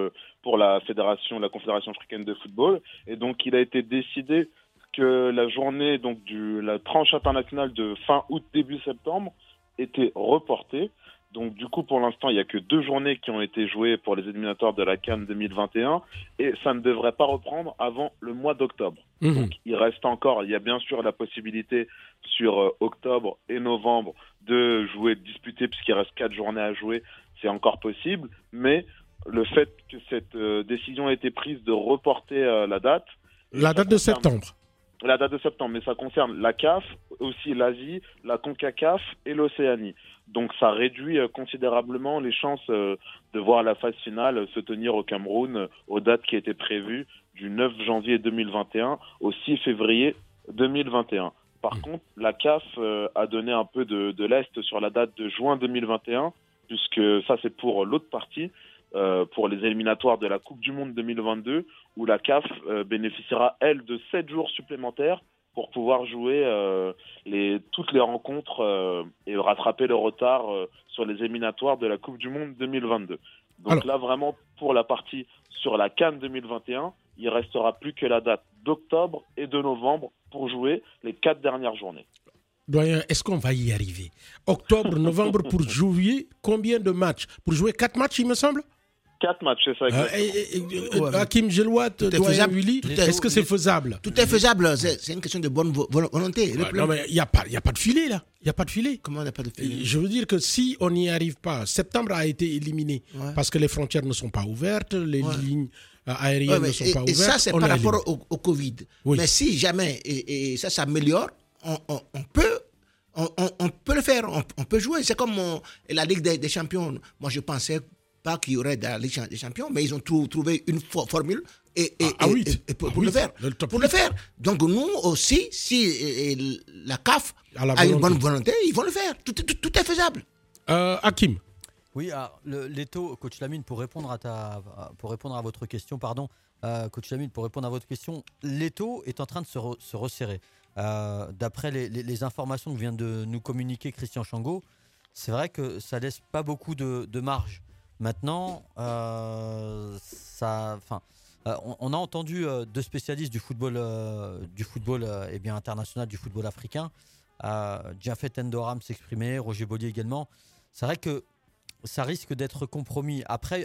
la Confédération africaine de football. Et donc, il a été décidé que la journée, donc la tranche internationale de fin août, début septembre, était reportée. Donc du coup, pour l'instant, il n'y a que 2 journées qui ont été jouées pour les éliminatoires de la CAN 2021 et ça ne devrait pas reprendre avant le mois d'octobre. Donc il reste encore, il y a bien sûr la possibilité sur octobre et novembre de disputer puisqu'il reste 4 journées à jouer, c'est encore possible, mais le fait que cette décision ait été prise de reporter la date... La date de septembre. La date de septembre, mais ça concerne la CAF, aussi l'Asie, la CONCACAF et l'Océanie. Donc ça réduit considérablement les chances de voir la phase finale se tenir au Cameroun aux dates qui étaient prévues du 9 janvier 2021 au 6 février 2021. Par contre, la CAF a donné un peu de lest sur la date de juin 2021, puisque ça c'est pour l'autre partie, pour les éliminatoires de la Coupe du Monde 2022, où la CAF bénéficiera, elle, de 7 jours supplémentaires pour pouvoir jouer toutes les rencontres et rattraper le retard sur les éliminatoires de la Coupe du Monde 2022. Donc alors, là, vraiment, pour la partie sur la CAN 2021, il restera plus que la date d'octobre et de novembre pour jouer les 4 dernières journées. Doyen, est-ce qu'on va y arriver? Octobre, novembre pour jouer combien de matchs? Pour jouer 4 matchs, il me semble? 4 matchs, c'est ça. Hakim Gelouat, doyen Willy, est-ce que c'est faisable? Tout est faisable, c'est une question de bonne volonté. Non, mais il n'y a pas de filet là. Il n'y a pas de filet. Comment il n'y a pas de filet? Je veux dire que si on n'y arrive pas, septembre a été éliminé parce que les frontières ne sont pas ouvertes, les lignes aériennes ne sont pas ouvertes. Et ça, c'est par rapport au Covid. Oui. Mais si jamais et ça s'améliore, on peut le faire, on peut jouer. C'est comme la Ligue des Champions. Moi, je pensais pas qu'il y aurait de la Ligue des Champions, mais ils ont trouvé une formule pour le faire. Pour le faire. Donc nous aussi, si la CAF a une bonne volonté, ils vont le faire. Tout est faisable. Hakim. Oui, Leto, coach Lamine, pour répondre à votre question, coach Lamine, pour répondre à votre question, Leto est en train de se resserrer. D'après les informations que vient de nous communiquer Christian Chango, c'est vrai que ça laisse pas beaucoup de marge Maintenant, on a entendu deux spécialistes du football international, du football africain, Jafet Endoram s'exprimer, Roger Bollier également. C'est vrai que ça risque d'être compromis. Après,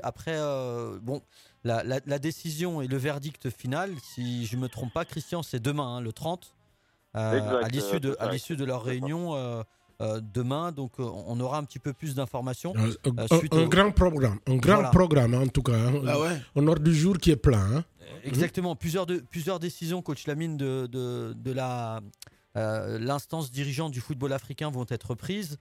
la décision et le verdict final, si je ne me trompe pas, Christian, c'est demain, le 30, à l'issue de leur réunion. Demain, donc on aura un petit peu plus d'informations. Un grand programme en tout cas. Un ordre du jour qui est plein. Hein. Exactement. Plusieurs décisions, coach Lamine, de l'instance dirigeante du football africain vont être prises.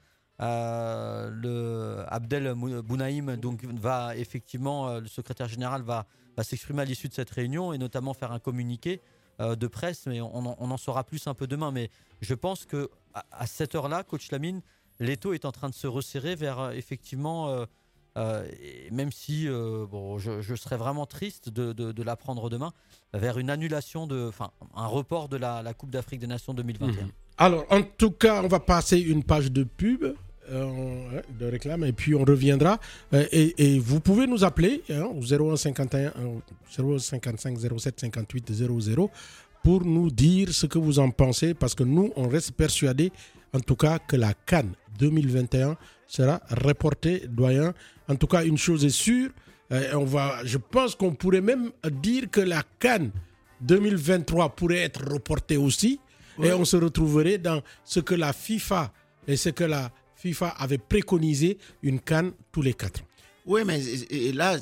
Abdel Bounaïm donc va effectivement, le secrétaire général va s'exprimer à l'issue de cette réunion et notamment faire un communiqué de presse, mais on en saura plus un peu demain. Mais je pense que à cette heure-là, coach Lamine, l'étau est en train de se resserrer vers effectivement, même si je serais vraiment triste de l'apprendre demain, vers une annulation un report de la Coupe d'Afrique des Nations 2021. Alors, en tout cas, on va passer une page de pub. De réclame et puis on reviendra et vous pouvez nous appeler au 0155 07 58 00 pour nous dire ce que vous en pensez, parce que nous on reste persuadés en tout cas que la CAN 2021 sera reportée, doyen. En tout cas, une chose est sûre, je pense qu'on pourrait même dire que la CAN 2023 pourrait être reportée aussi, et on se retrouverait dans ce que la FIFA et ce que la FIFA avait préconisé, une CAN tous les 4 ans. Oui, mais là,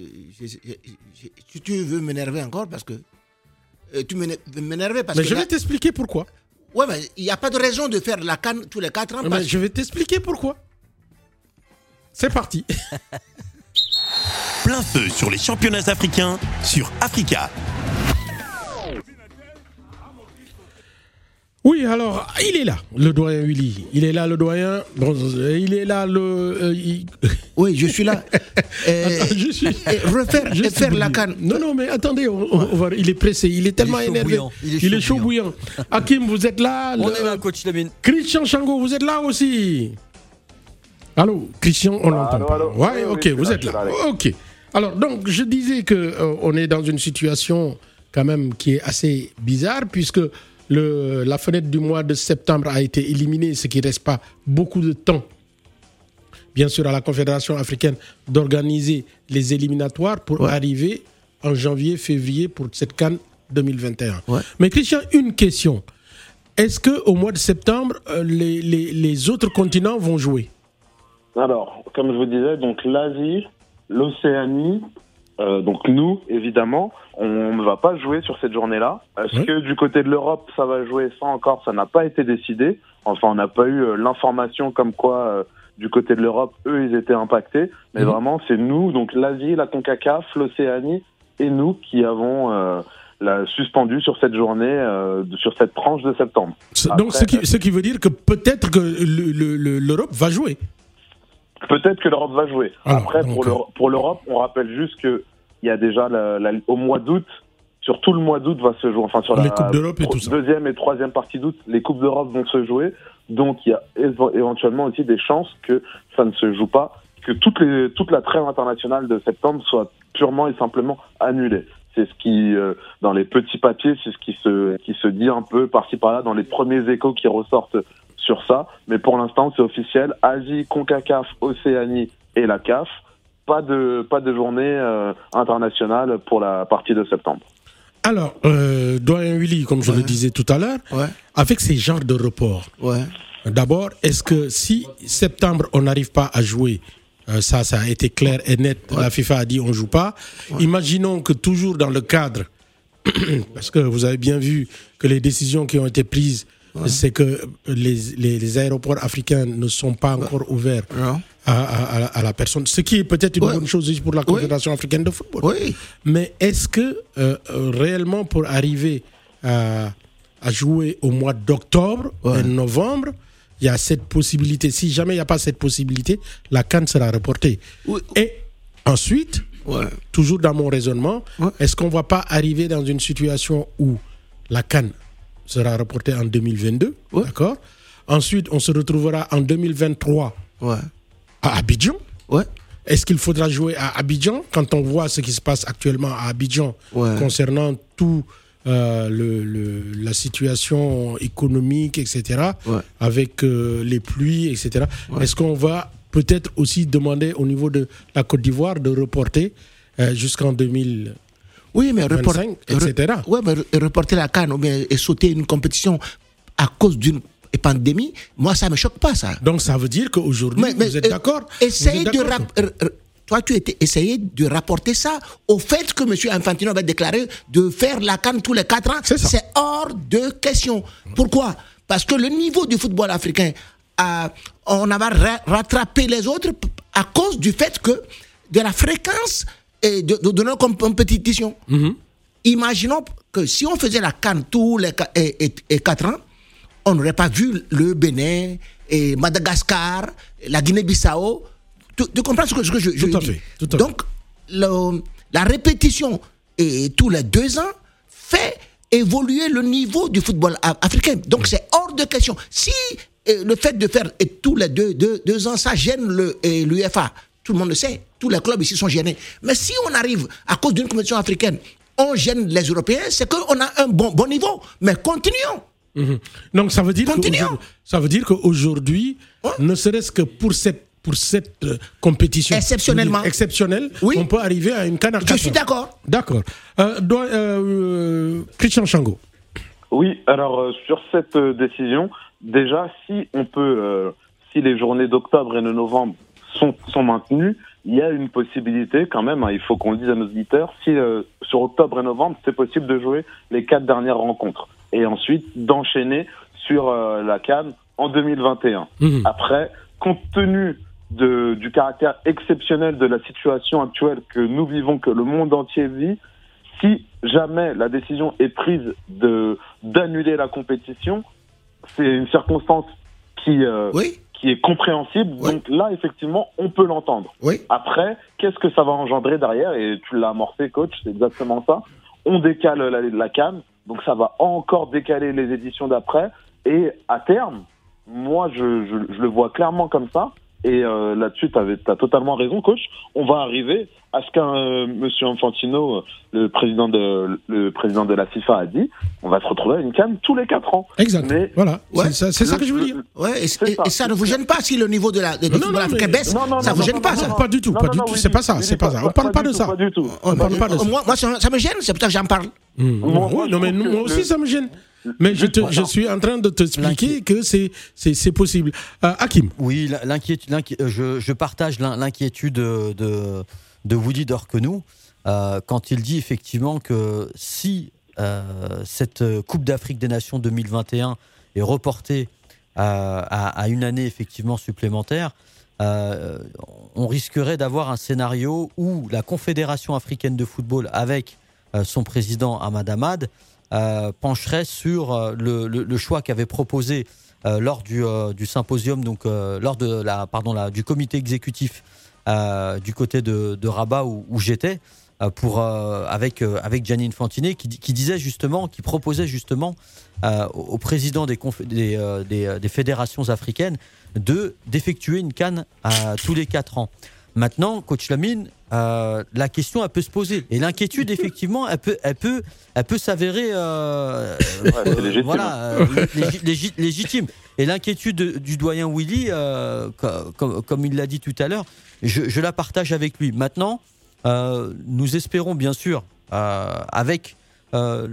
tu veux m'énerver encore parce que... tu veux m'énerver parce mais que... je vais t'expliquer pourquoi. Oui, mais il n'y a pas de raison de faire la CAN tous les 4 ans. Mais je vais t'expliquer pourquoi. C'est parti. Plein feu sur les championnats africains sur Africa. Oui, alors, il est là, le doyen Willy. Il est là, le doyen. Bon, il est là, Oui, je suis là. Refaire la CAN. Non, mais attendez, il est pressé. Il est tellement énervé. Il est chaud bouillant. Hakim, vous êtes là. On est là, coach Lamine. Christian Chango, vous êtes là aussi. Allô, Christian, on l'entend pas. Ouais, ok, vous êtes là. Ok. Alors, donc, je disais qu'on est dans une situation quand même qui est assez bizarre, puisque la fenêtre du mois de septembre a été éliminée, ce qui ne reste pas beaucoup de temps, bien sûr, à la Confédération africaine d'organiser les éliminatoires pour arriver en janvier, février pour cette CAN 2021. Ouais. Mais Christian, une question. Est-ce qu'au mois de septembre, les autres continents vont jouer ? Alors, comme je vous disais, donc l'Asie, l'Océanie, donc nous, évidemment, on ne va pas jouer sur cette journée-là. Est-ce que du côté de l'Europe, ça va jouer ? Ça encore, ça n'a pas été décidé. Enfin, on n'a pas eu l'information comme quoi, du côté de l'Europe, eux, ils étaient impactés. Mais vraiment, c'est nous, donc l'Asie, la CONCACAF, l'Océanie et nous qui avons suspendu sur cette journée, sur cette tranche de septembre. Donc, après, ce qui veut dire que peut-être que l'Europe va jouer. Peut-être que l'Europe va jouer. Alors, après, pour l'Europe, on rappelle juste qu'il y a déjà au mois d'août, sur tout le mois d'août va se jouer, enfin sur les Coupes d'Europe et tout ça. Deuxième et troisième partie d'août, les Coupes d'Europe vont se jouer. Donc il y a éventuellement aussi des chances que ça ne se joue pas, que toute la trêve internationale de septembre soit purement et simplement annulée. C'est ce qui, dans les petits papiers, c'est ce qui se dit un peu par-ci par-là, dans les premiers échos qui ressortent sur ça. Mais pour l'instant, c'est officiel. Asie, CONCACAF, Océanie et la CAF. Pas de journée internationale pour la partie de septembre. Alors, doyen Willy, comme je le disais tout à l'heure, avec ces genres de reports, d'abord, est-ce que si septembre, on n'arrive pas à jouer, ça a été clair et net, la FIFA a dit on ne joue pas, imaginons que toujours dans le cadre, parce que vous avez bien vu que les décisions qui ont été prises, c'est que les aéroports africains ne sont pas encore ouverts à la personne, ce qui est peut-être une bonne chose pour la Confédération africaine de football. Mais est-ce que réellement pour arriver à jouer au mois d'octobre et novembre, il y a cette possibilité? Si jamais il n'y a pas cette possibilité, la CAN sera reportée. Et ensuite, toujours dans mon raisonnement, est-ce qu'on ne va pas arriver dans une situation où la CAN sera reportée en 2022, d'accord? Ensuite, on se retrouvera en 2023 à Abidjan. Est-ce qu'il faudra jouer à Abidjan quand on voit ce qui se passe actuellement à Abidjan concernant tout la situation économique, etc., avec les pluies, etc. Est-ce qu'on va peut-être aussi demander au niveau de la Côte d'Ivoire de reporter jusqu'en 2025, etc. Oui, mais reporter la CAN ou bien et sauter une compétition à cause d'une pandémie, moi, ça ne me choque pas, ça. Donc, ça veut dire qu'aujourd'hui, vous êtes d'accord? Toi, tu étais essayé de rapporter ça au fait que M. Infantino avait déclaré de faire la CAN tous les 4 ans. C'est hors de question. Pourquoi? Parce que le niveau du football africain, on avait rattrapé les autres à cause du fait que de la fréquence de nos compétitions. Imaginons que si on faisait la CAN tous les 4 ans, on n'aurait pas vu le Bénin, et Madagascar, la Guinée-Bissau. Tu comprends ce que je dis? Donc, la répétition tous les 2 ans fait évoluer le niveau du football africain. Donc, c'est hors de question. Si le fait de faire tous les 2 ans, ça gêne l'UEFA, tout le monde le sait, tous les clubs ici sont gênés. Mais si on arrive, à cause d'une compétition africaine, on gêne les Européens, c'est qu'on a un bon niveau. Mais continuons. Donc, ça veut dire qu'aujourd'hui, ne serait-ce que pour cette compétition exceptionnelle, on peut arriver à une CAN à 4 ans. Je suis d'accord. D'accord. Christian Chango. Oui, alors sur cette décision, déjà, si les journées d'octobre et de novembre sont maintenues, il y a une possibilité quand même, il faut qu'on le dise à nos auditeurs, si sur octobre et novembre, c'est possible de jouer les 4 dernières rencontres. Et ensuite d'enchaîner sur la CAN en 2021. Après, compte tenu du caractère exceptionnel de la situation actuelle que nous vivons, que le monde entier vit, si jamais la décision est prise d'annuler la compétition, c'est une circonstance qui est compréhensible. Donc là, effectivement, on peut l'entendre. Après, qu'est-ce que ça va engendrer derrière? Et tu l'as amorcé, coach, c'est exactement ça. On décale la CAN, donc ça va encore décaler les éditions d'après. Et à terme, moi, je le vois clairement comme ça. Et là-dessus, t'as totalement raison, coach. On va arriver à ce qu'un Monsieur Infantino, le président de la FIFA, a dit. On va se retrouver à une CAN tous les 4 ans. Exact. Mais voilà. C'est ça que je veux dire. Et ça ne vous gêne pas si le niveau du football africain baisse? Ça ne vous gêne pas, ça? Pas du tout. C'est pas ça. On parle pas de ça. Pas du tout. Moi, ça me gêne. C'est pour ça que j'en parle. Moi aussi, ça me gêne. Mais je suis en train de t'expliquer que c'est possible. Hakim. Oui, je partage l'inquiétude de Willy Dorquenou quand il dit effectivement que si cette Coupe d'Afrique des Nations 2021 est reportée à une année effectivement supplémentaire, on risquerait d'avoir un scénario où la Confédération africaine de football, avec son président Ahmad Ahmad, pencherait sur le choix qu'avait proposé lors du symposium, donc lors de du comité exécutif du côté de Rabat où j'étais, avec Gianni Infantino, qui proposait justement au président des fédérations africaines d'effectuer une CAN tous les 4 ans. Maintenant, coach Lamine, la question elle peut se poser, et l'inquiétude effectivement elle peut s'avérer légitime. Et l'inquiétude du doyen Willy, comme il l'a dit tout à l'heure, je la partage avec lui. Maintenant, nous espérons bien sûr avec la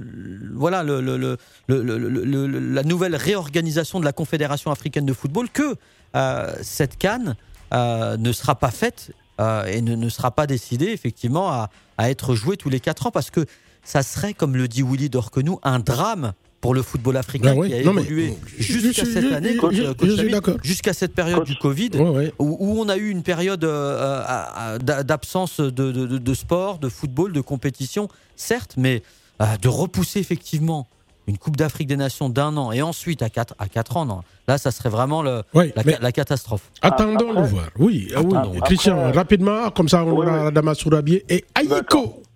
nouvelle réorganisation de la Confédération africaine de football que cette CAN ne sera pas faite et ne sera pas décidée effectivement à être jouée tous les 4 ans, parce que ça serait, comme le dit Willy Dorquenou, un drame pour le football africain qui a évolué jusqu'à cette année, jusqu'à cette période du Covid, où on a eu une période d'absence de sport, de football, de compétition, certes, mais de repousser effectivement une Coupe d'Afrique des Nations d'1 an et ensuite à 4 ans, non. Là, ça serait vraiment la catastrophe. Attendons de voir. Oui, Christian, rapidement, comme ça on aura Adama Sourabié et Aïko.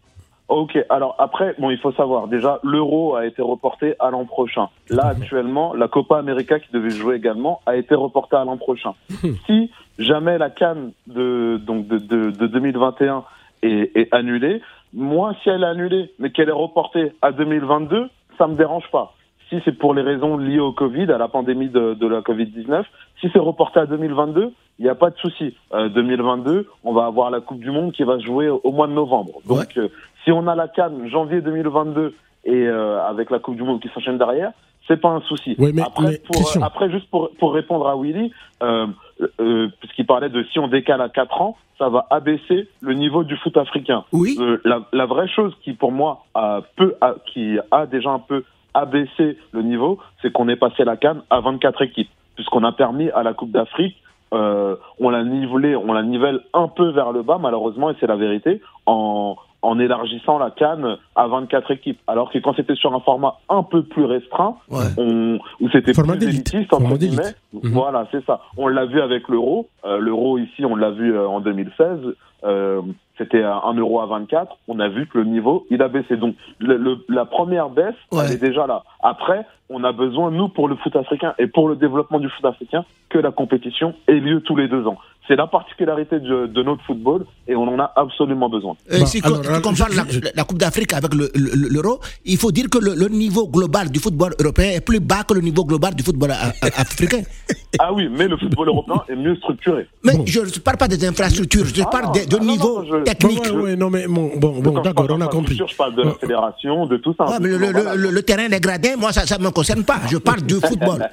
Ok, alors après, il faut savoir, déjà, l'Euro a été reporté à l'an prochain. Là, actuellement, la Copa América, qui devait jouer également, a été reportée à l'an prochain. Si jamais la CAN de 2021 est annulée, moi, si elle est annulée, mais qu'elle est reportée à 2022, ça me dérange pas. Si c'est pour les raisons liées au Covid, à la pandémie de la Covid-19, si c'est reporté à 2022, il n'y a pas de souci. 2022, on va avoir la Coupe du Monde qui va se jouer au mois de novembre. Donc, si on a la CAN janvier 2022 et avec la Coupe du Monde qui s'enchaîne derrière, c'est pas un souci. Oui, mais après, juste pour répondre à Willy, puisqu'il parlait de si on décale à 4 ans, ça va abaisser le niveau du foot africain. Oui. La vraie chose qui, pour moi, qui a déjà un peu abaissé le niveau, c'est qu'on est passé la CAN à 24 équipes, puisqu'on a permis à la Coupe d'Afrique, on la nivelle un peu vers le bas, malheureusement, et c'est la vérité, en élargissant la CAN à 24 équipes. Alors que quand c'était sur un format un peu plus restreint, où c'était format plus d'élite. élitiste, entre guillemets, voilà, c'est ça. On l'a vu avec l'Euro. L'Euro, ici, on l'a vu en 2016. C'était 1 euro à 24. On a vu que le niveau, il a baissé. Donc, la première baisse, elle est déjà là. Après, on a besoin, nous, pour le foot africain et pour le développement du foot africain, que la compétition ait lieu tous les 2 ans. C'est la particularité de notre football et on en a absolument besoin. Si tu compares la Coupe d'Afrique avec l'Euro, il faut dire que le niveau global du football européen est plus bas que le niveau global du football africain. Ah oui, mais le football européen est mieux structuré. Mais je ne parle pas des infrastructures, je parle de niveau technique. D'accord, on a compris. Je parle de la fédération, de tout ça. Mais le terrain des gradins, moi, ça ne me concerne pas. Je parle du football.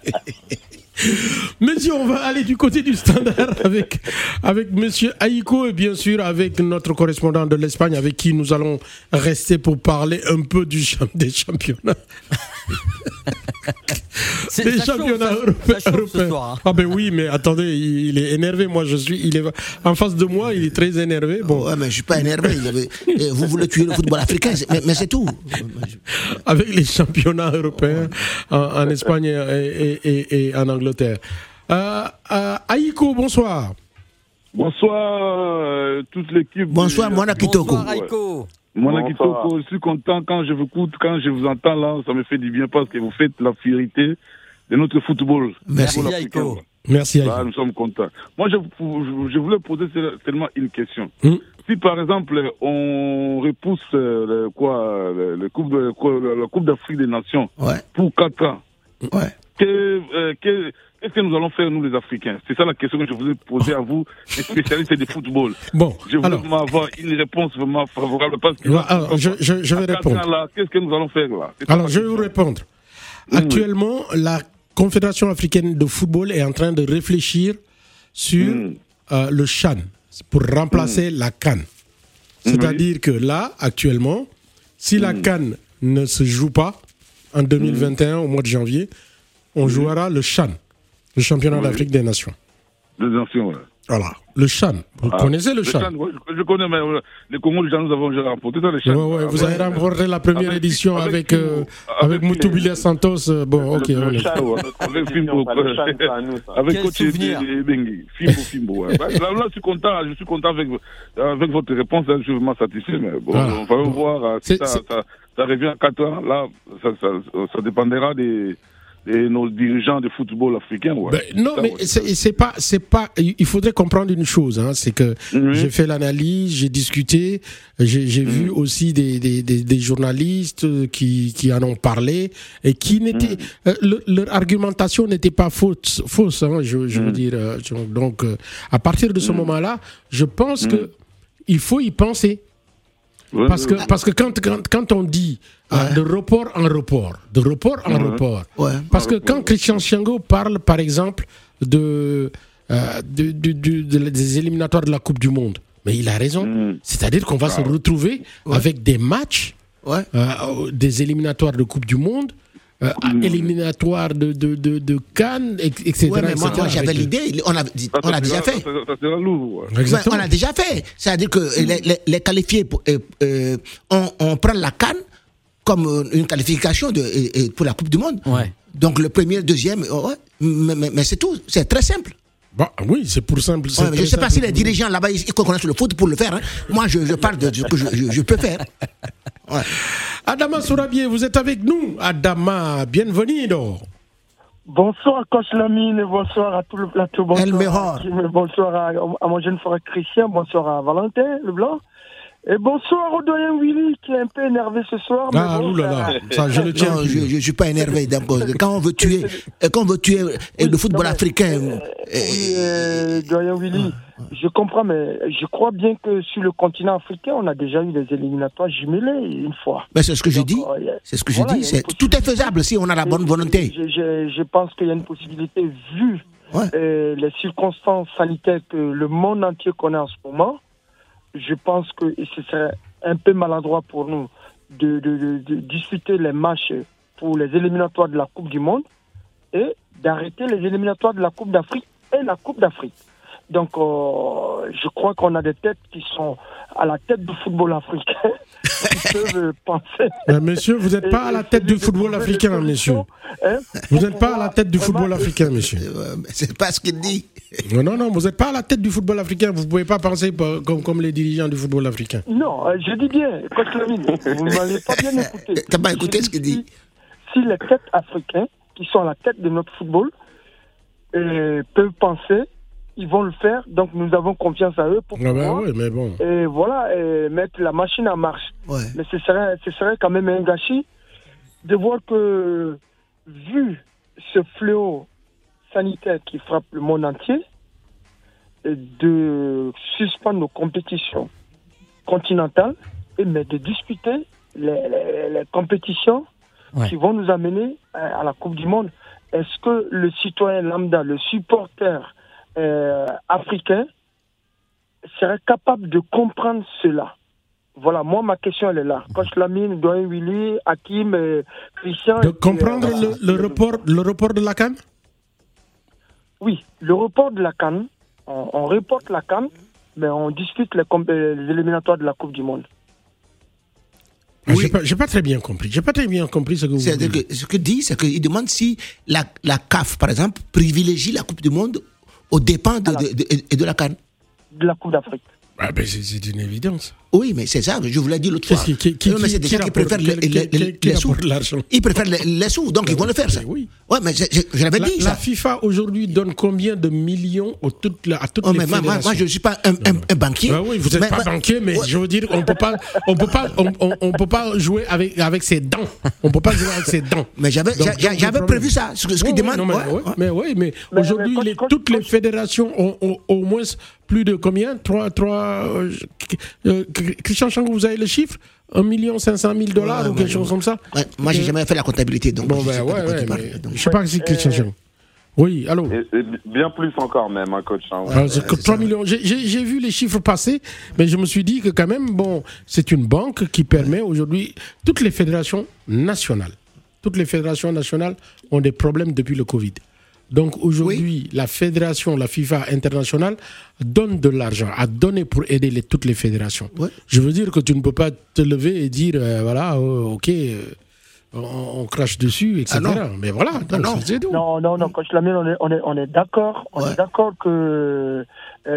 Monsieur, on va aller du côté du Standard avec monsieur Aïko et bien sûr avec notre correspondant de l'Espagne avec qui nous allons rester pour parler un peu des championnats. Des championnats européens. Ah ben oui, mais attendez, il est énervé. Il est en face de moi, il est très énervé. Bon. Ouais, mais je suis pas énervé. Vous voulez tuer le football africain, mais c'est tout. Avec les championnats européens en Espagne et en Angleterre. Aïko, bonsoir. Bonsoir toute l'équipe. Bonsoir, Mwana Kitoko. Bonsoir, Aïko. Mwana Kitoko, je suis content quand je vous écoute, quand je vous entends là, ça me fait du bien parce que vous faites la fierté de notre football. Merci, Aïko. Merci, Aïko. Nous sommes contents. Moi, je voulais poser seulement une question. Si par exemple, on repousse la Coupe d'Afrique des Nations pour 4 ans, qu'est-ce que nous allons faire, nous les Africains? C'est ça la question que je voulais poser à vous, les spécialistes du football. Bon, je voulais avoir une réponse vraiment favorable. Parce que alors, je vais répondre. Qu'est-ce que nous allons faire là? Alors, je vais vous répondre. Actuellement, la Confédération africaine de football est en train de réfléchir sur le CHAN pour remplacer la CAN. C'est-à-dire que là, actuellement, si la CAN ne se joue pas en 2021, au mois de janvier, on jouera le CHAN, le championnat d'Afrique des Nations. Des Nations, Voilà, le CHAN. Vous connaissez le CHAN? Je connais, mais les Congo, nous avons déjà remporté ça, le CHAN. Vous avez remporté la première édition avec Moutoubilia Santos. Bon, ok. Avec Fimbo. Avec Coach Bengi. Fimbo. Là, je suis content avec votre réponse. Je suis vraiment satisfait. Mais bon, on va voir si ça revient à 4 ans. Là, ça dépendra de nos dirigeants de football africains. Non, mais c'est pas. Il faudrait comprendre une chose, c'est que j'ai fait l'analyse, j'ai discuté, j'ai vu aussi des journalistes qui en ont parlé et qui n'étaient. Leur argumentation n'était pas fausse. Je veux dire. Donc, à partir de ce moment-là, je pense que il faut y penser. Parce que quand on dit de report en report, parce que quand Christian Chiango parle, par exemple, des éliminatoires de la Coupe du Monde, mais il a raison. C'est-à-dire qu'on va se retrouver avec des matchs, des éliminatoires de Coupe du Monde, éliminatoire de Cannes, etc. Mais moi j'avais l'idée, on a déjà fait. On a déjà fait. C'est-à-dire que les qualifiés, on prend la Cannes comme une qualification pour la Coupe du Monde. Donc le premier, le deuxième, mais c'est tout. C'est très simple. Bah, oui, c'est pour simple. Ouais, je ne sais pas si les dirigeants là-bas ils connaissent le foot pour le faire. Hein. Moi, je parle de ce que je peux faire. Ouais. Adama Sourabié, vous êtes avec nous. Adama, bienvenido. Bonsoir Coach Lamine, bonsoir à tout le plateau, bonsoir à mon jeune frère Christian, bonsoir à Valentin Leblanc. Et bonsoir au doyen Willy qui est un peu énervé ce soir. Ah, oulala, ça je le tiens. Non, je ne suis pas énervé. Quand on veut tuer le football africain. Doyen Willy, je comprends, mais je crois bien que sur le continent africain, on a déjà eu des éliminatoires jumelés une fois. Mais c'est ce que je dis. C'est ce que je dis. Tout est faisable si on a la bonne volonté. Je pense qu'il y a une possibilité, vu les circonstances sanitaires que le monde entier connaît en ce moment. Je pense que ce serait un peu maladroit pour nous de disputer les matchs pour les éliminatoires de la Coupe du Monde et d'arrêter les éliminatoires de la Coupe d'Afrique et la Coupe d'Afrique. Donc, je crois qu'on a des têtes qui sont à la tête du football africain qui peuvent penser. Mais monsieur, vous n'êtes pas à la tête du football africain, monsieur. Vous n'êtes pas à la tête du football africain, monsieur. C'est pas ce qu'il dit. Non, vous n'êtes pas à la tête du football africain. Vous ne pouvez pas penser comme les dirigeants du football africain. Non, je dis bien, Coach Lamine, vous ne m'avez pas bien écouté. Tu n'as pas écouté ce qu'il dit. Si les têtes africains, qui sont à la tête de notre football, peuvent penser, ils vont le faire. Donc nous avons confiance à eux pour pouvoir, mais bon. Et voilà, mettre la machine en marche. Ouais. Mais ce serait quand même un gâchis de voir que, vu ce fléau sanitaire qui frappe le monde entier, de suspendre nos compétitions continentales mais de disputer les compétitions qui vont nous amener à la Coupe du Monde. Est-ce que le citoyen lambda, le supporter africain serait capable de comprendre cela? Voilà, moi ma question elle est là. Coach Lamine, Doyen Willy, Hakim, Christian. De comprendre le report de la CAN? Oui, le report de la CAN, on reporte la CAN, mais on dispute les éliminatoires de la Coupe du Monde. Oui. J'ai pas très bien compris. J'ai pas très bien compris ce que vous dites. Ce que dit, c'est qu'il demande si la CAF, par exemple, privilégie la Coupe du Monde aux dépens de la CAN. De la Coupe d'Afrique. Ah ben c'est une évidence. Oui, mais c'est ça, je vous l'ai dit l'autre fois. Mais c'est des gens qui préfèrent les sous. Ils préfèrent les sous, donc ils vont le faire, ça. Oui, mais je l'avais dit, ça. La FIFA, aujourd'hui, donne combien de millions à toutes les fédérations? Moi, je ne suis pas un banquier. Oui, vous n'êtes pas banquier, mais je veux dire, on peut pas jouer avec ses dents. On ne peut pas jouer avec ses dents. Mais j'avais prévu ça, ce qu'il demande. Mais aujourd'hui, toutes les fédérations ont au moins plus de combien? Christian Changou, vous avez le chiffre? 1 500 000 $ ou quelque chose comme ça? Moi, j'ai jamais fait la comptabilité, donc je ne sais pas si Christian Changou. Oui, allô? Et bien plus encore même, coach. 3 millions. J'ai vu les chiffres passer, mais je me suis dit que quand même, c'est une banque qui permet aujourd'hui, toutes les fédérations nationales ont des problèmes depuis le Covid. Donc aujourd'hui, la fédération, la FIFA internationale, donne de l'argent, a donné pour aider toutes les fédérations. Ouais. Je veux dire que tu ne peux pas te lever et dire, ok, on crache dessus, etc. Mais voilà, c'est tout. Non, Coach Lamine, on est d'accord. On est d'accord que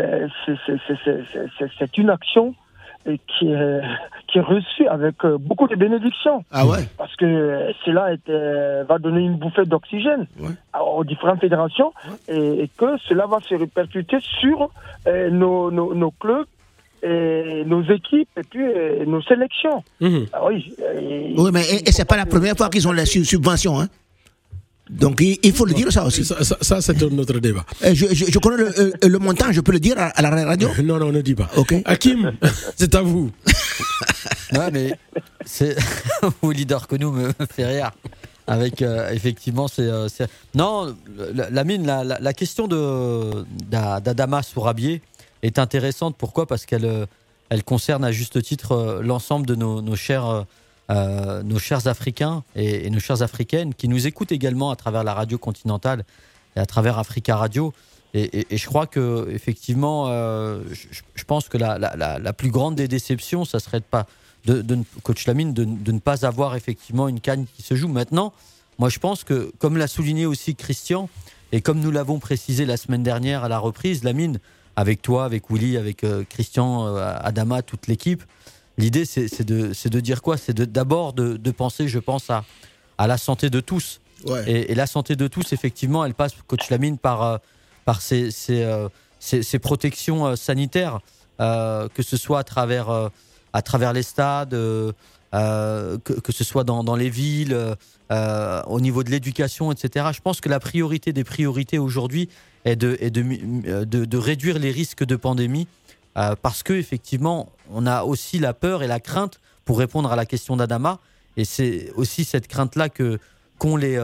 c'est une action qui est reçu avec beaucoup de bénédictions. Ah ouais. Parce que cela va donner une bouffée d'oxygène aux différentes fédérations et que cela va se répercuter sur nos clubs, et nos équipes et puis nos sélections. Oui, mais c'est pas la première fois qu'ils ont la subvention, hein. Donc il faut le dire ça aussi. Ça c'est un autre débat. Je connais le montant, je peux le dire à la radio? Non, ne dis pas. Okay. Hakim, c'est à vous. Ouais, mais c'est au leader que nous me fait rire. Avec effectivement, non, Lamine, la question d'Adama Sourabié est intéressante. Pourquoi? Parce qu'elle concerne à juste titre l'ensemble de nos chers Africains et nos chères Africaines qui nous écoutent également à travers la radio continentale et à travers Africa Radio. Et je crois que effectivement, je pense que la plus grande des déceptions, ça serait coach Lamine, de ne pas avoir effectivement une CAN qui se joue maintenant. Moi, je pense que, comme l'a souligné aussi Christian, Et comme nous l'avons précisé la semaine dernière à la reprise, Lamine, avec toi, avec Willy, avec Christian, Adama, toute l'équipe, l'idée c'est de dire quoi ? C'est d'abord de penser, je pense, à la santé de tous. Ouais. Et la santé de tous, effectivement, elle passe, coach Lamine, par ces protections sanitaires, que ce soit à travers les stades, que ce soit dans les villes, au niveau de l'éducation, etc. Je pense que la priorité des priorités aujourd'hui est de réduire les risques de pandémie, parce que effectivement, on a aussi la peur et la crainte, pour répondre à la question d'Adama, et c'est aussi cette crainte-là qu'ont les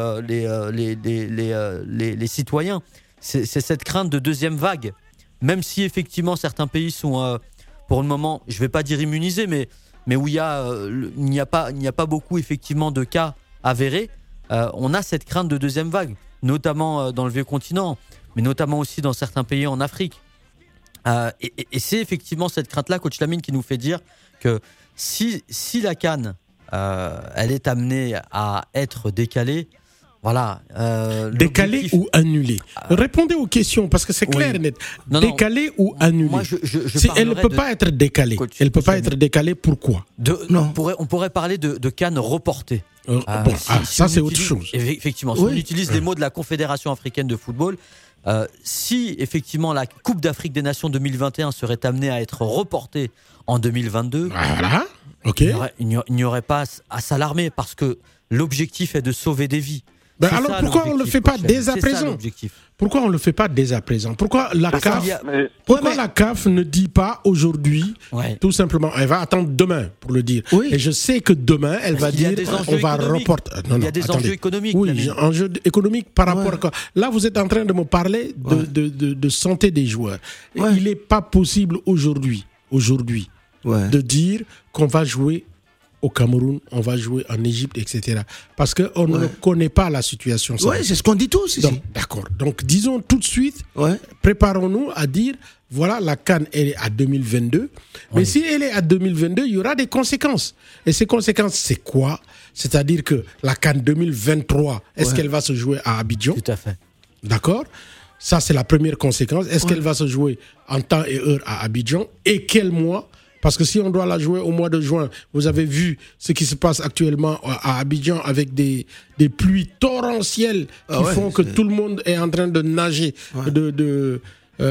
citoyens. C'est cette crainte de deuxième vague. Même si effectivement certains pays sont, pour le moment, je ne vais pas dire immunisés, mais où il n'y a pas beaucoup effectivement de cas avérés, on a cette crainte de deuxième vague, notamment dans le vieux continent, mais notamment aussi dans certains pays en Afrique. Et c'est effectivement cette crainte-là, coach Lamine, qui nous fait dire que si la CAN elle est amenée à être décalée, voilà. Décalée ou annulée ? Répondez aux questions, parce que c'est clair et net. Décalée ou annulée ? Moi, elle ne peut pas être décalée. Elle ne peut pas être décalée, pourquoi ? On pourrait parler de CAN reportée. Ça, c'est autre chose. Effectivement, si on utilise les mots de la Confédération africaine de football, si effectivement la Coupe d'Afrique des Nations 2021 serait amenée à être reportée en 2022, voilà. Okay. Il n'y aurait pas à s'alarmer, parce que l'objectif est de sauver des vies. Alors pourquoi on ne le fait pas dès à présent ? Pourquoi on ne le fait pas dès à présent ? Pourquoi la CAF ne dit pas aujourd'hui, tout simplement, elle va attendre demain pour le dire. Oui. Et je sais que demain, elle va dire on va reporter. Il y a des enjeux économiques. Oui, enjeux économiques par rapport à quoi ? Là, vous êtes en train de me parler de santé des joueurs. Il n'est pas possible aujourd'hui de dire qu'on va jouer au Cameroun, on va jouer en Égypte, etc. Parce qu'on ne connaît pas la situation. Oui, c'est ce qu'on dit tous ici. D'accord. Donc, disons tout de suite, préparons-nous à dire, voilà, la CAN, elle est à 2022. Mais si elle est à 2022, il y aura des conséquences. Et ces conséquences, c'est quoi ? C'est-à-dire que la CAN 2023, est-ce qu'elle va se jouer à Abidjan ? Tout à fait. D'accord ? Ça, c'est la première conséquence. Est-ce qu'elle va se jouer en temps et heure à Abidjan ? Et quel mois ? Parce que si on doit la jouer au mois de juin, vous avez vu ce qui se passe actuellement à Abidjan avec des pluies torrentielles qui font que tout le monde est en train de nager. C'est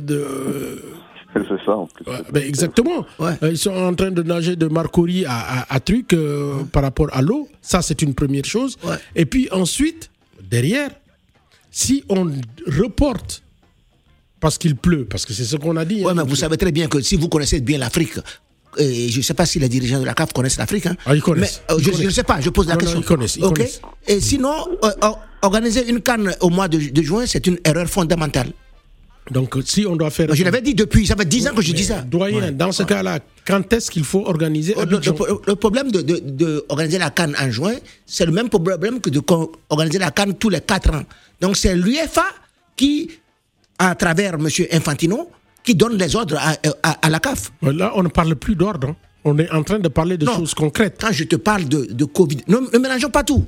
ça en plus. Exactement. Ils sont en train de nager de Marcory à truc par rapport à l'eau. Ça, c'est une première chose. Et puis ensuite, derrière, si on reporte, parce qu'il pleut, parce que c'est ce qu'on a dit. Oui, mais vous savez très bien que si vous connaissez bien l'Afrique, je ne sais pas si les dirigeants de la CAF connaissent l'Afrique. Ils connaissent. Mais je ne sais pas, je pose la question. Ils connaissent. Et sinon, organiser une CAN au mois de juin, c'est une erreur fondamentale. Donc, si on doit faire... Je l'avais dit depuis, ça fait 10 ans que je dis ça. Doyen, dans ce cas-là, quand est-ce qu'il faut organiser le problème d'organiser la CAN en juin, c'est le même problème que d'organiser la CAN tous les 4 ans. Donc, c'est l'UEFA qui, à travers M. Infantino, qui donne les ordres à la CAF. Là, on ne parle plus d'ordre. Hein. On est en train de parler de choses concrètes. Quand je te parle de Covid, ne mélangeons pas tout.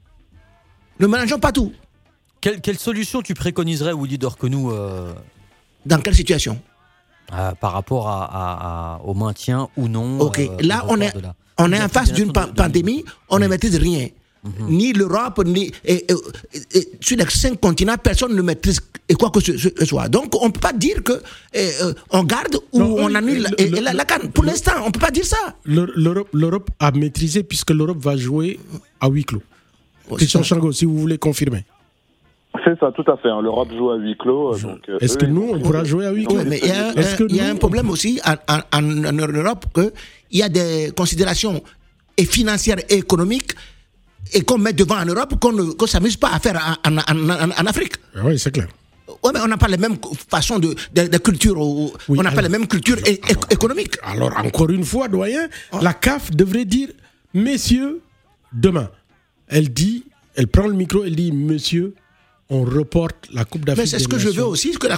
Ne mélangeons pas tout. Quelle solution tu préconiserais, Willy Dorquenou Dans quelle situation par rapport au maintien ou non là, on est en face d'une pandémie, on ne maîtrise rien. Ni l'Europe, ni sur les 5 continents, personne ne maîtrise quoi que ce soit. Donc, on ne peut pas dire qu'on garde ou on annule la CAN. Pour l'instant, on ne peut pas dire ça. L'Europe a maîtrisé puisque l'Europe va jouer à huis clos. Christian Chango, si vous voulez confirmer. C'est ça, tout à fait. L'Europe joue à huis clos. Est-ce que nous, on pourra jouer à huis clos ? Mais il y a un problème aussi en Europe, qu'il y a des considérations financières et économiques et qu'on met devant en Europe qu'on ne s'amuse pas à faire en Afrique. Oui, c'est clair. Oui, mais on n'a pas les mêmes façons de culture, on n'a pas les mêmes cultures économiques. Alors, encore une fois, doyen, la CAF devrait dire, messieurs, demain. Elle prend le micro, elle dit, monsieur, on reporte la Coupe d'Afrique. Mais c'est ce que je veux aussi, que